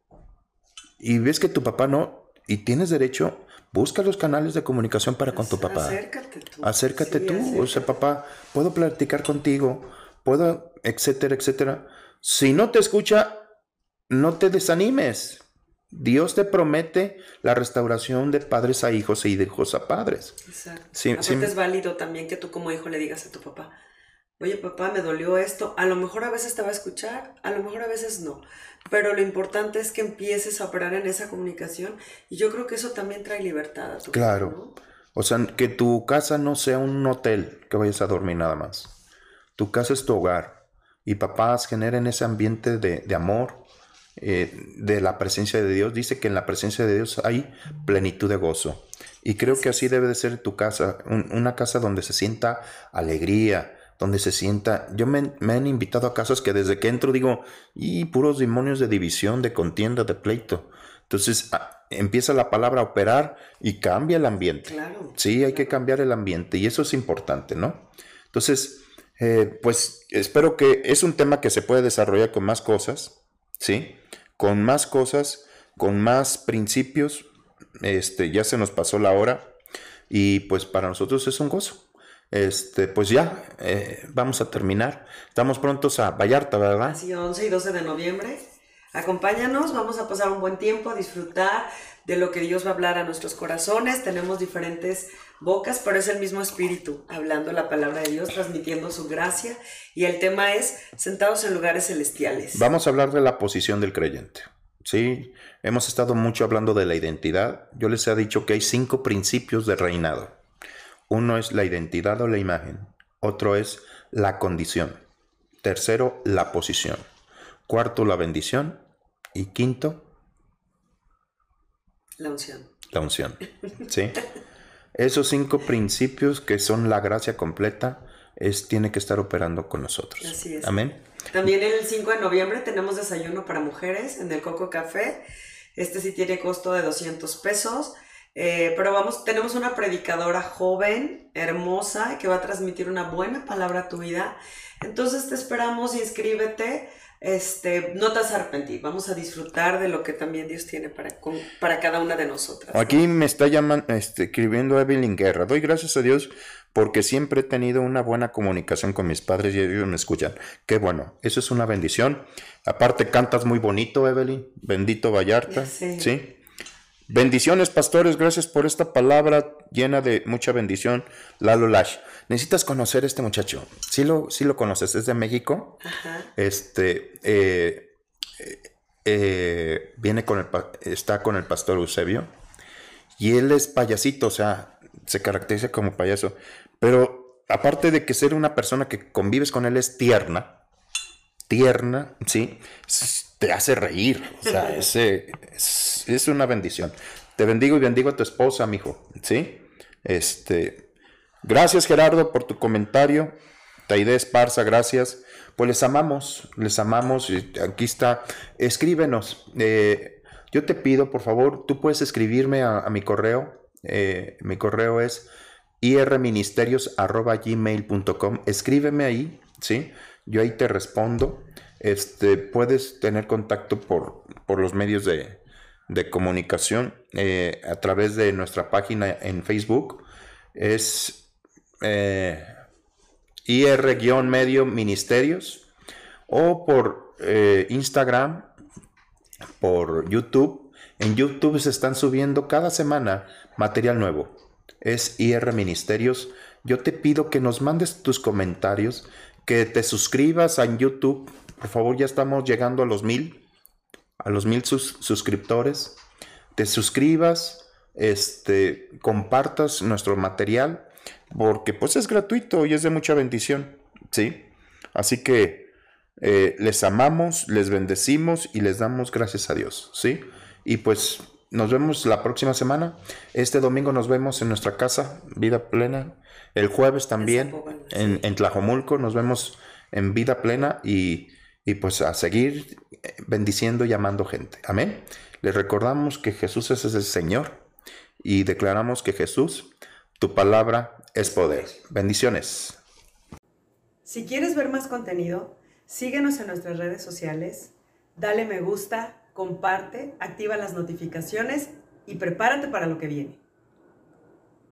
y ves que tu papá no, y tienes derecho, busca los canales de comunicación para con tu papá. Acércate tú. Acércate Sí, tú, acércate. o sea, papá, puedo platicar contigo, puedo, etcétera, etcétera. Si no te escucha, no te desanimes. Dios te promete la restauración de padres a hijos y de hijos a padres. Exacto. Sí, Aparte sí. es válido también que tú como hijo le digas a tu papá, oye papá, me dolió esto. A lo mejor a veces te va a escuchar, a lo mejor a veces no. Pero lo importante es que empieces a operar en esa comunicación y yo creo que eso también trae libertad a tu Claro. vida, ¿no? O sea, que tu casa no sea un hotel que vayas a dormir nada más. Tu casa es tu hogar. Y papás generen ese ambiente de, de amor, eh, de la presencia de Dios. Dice que en la presencia de Dios hay plenitud de gozo. Y creo que así debe de ser tu casa. Un- una casa donde se sienta alegría, donde se sienta... Yo me, me han invitado a casas que desde que entro digo, y puros demonios de división, de contienda, de pleito. Entonces a- empieza la palabra a operar y cambia el ambiente. Claro. Sí, hay que cambiar el ambiente y eso es importante, ¿no? Entonces, eh, pues espero que es un tema que se puede desarrollar con más cosas, ¿sí? Con más cosas, con más principios. Este, ya se nos pasó la hora y pues para nosotros es un gozo. Este, pues ya, eh, vamos a terminar. Estamos prontos a Vallarta, ¿verdad? Así, once y doce de noviembre. Acompáñanos, vamos a pasar un buen tiempo, a disfrutar de lo que Dios va a hablar a nuestros corazones. Tenemos diferentes bocas, pero es el mismo espíritu, hablando la palabra de Dios, transmitiendo su gracia. Y el tema es sentados en lugares celestiales. Vamos a hablar de la posición del creyente. Sí, hemos estado mucho hablando de la identidad. Yo les he dicho que hay cinco principios de reinado. Uno es la identidad o la imagen. Otro es la condición. Tercero, la posición. Cuarto, la bendición. Y quinto, La unción. la unción. ¿Sí? Esos cinco principios que son la gracia completa es, tiene que estar operando con nosotros. Así es. Amén. También el cinco de noviembre tenemos desayuno para mujeres en el Coco Café. Este sí tiene costo de doscientos pesos. Eh, pero vamos, tenemos una predicadora joven, hermosa, que va a transmitir una buena palabra a tu vida. Entonces te esperamos, inscríbete. Este, no te vas a arrepentir, vamos a disfrutar de lo que también Dios tiene para, con, para cada una de nosotras. Aquí me está llamando, este, escribiendo Evelyn Guerra. Doy gracias a Dios porque siempre he tenido una buena comunicación con mis padres y ellos me escuchan. Qué bueno, eso es una bendición. Aparte cantas muy bonito, Evelyn. Bendito Vallarta. Sí. ¿Sí? Bendiciones, pastores, gracias por esta palabra llena de mucha bendición. Lalo Lash. Necesitas conocer a este muchacho. Sí lo, sí lo conoces, es de México. Ajá. Este, eh, eh, eh, viene con el, está con el pastor Eusebio. Y él es payasito, o sea, se caracteriza como payaso. Pero aparte de que ser una persona que convives con él es tierna, tierna, ¿sí? Te hace reír, o sea, ese, es, es una bendición. Te bendigo y bendigo a tu esposa, mijo, ¿sí? Este, gracias, Gerardo, por tu comentario. Taide Esparza, gracias. Pues les amamos, les amamos. Aquí está, escríbenos. Eh, yo te pido, por favor, tú puedes escribirme a, a mi correo. Eh, mi correo es i r ministerios arroba gmail punto com. Escríbeme ahí, ¿sí? Yo ahí te respondo. Este, puedes tener contacto por, por los medios de, de comunicación eh, a través de nuestra página en Facebook. Es eh, I R-medio ministerios o por eh, Instagram, por YouTube. En YouTube se están subiendo cada semana material nuevo. Es I R Ministerios. Yo te pido que nos mandes tus comentarios, que te suscribas a YouTube. Por favor, ya estamos llegando a los mil, a los mil sus, suscriptores. Te suscribas, este, compartas nuestro material, porque pues es gratuito y es de mucha bendición, ¿sí? Así que eh, les amamos, les bendecimos y les damos gracias a Dios, ¿sí? Y pues nos vemos la próxima semana. Este domingo nos vemos en nuestra casa, Vida Plena. El jueves también en, en Tlajomulco nos vemos en Vida Plena y, y pues a seguir bendiciendo y amando gente. Amén. Les recordamos que Jesús es el Señor y declaramos que Jesús, tu palabra es poder. Bendiciones. Si quieres ver más contenido, síguenos en nuestras redes sociales, dale me gusta, comparte, activa las notificaciones y prepárate para lo que viene.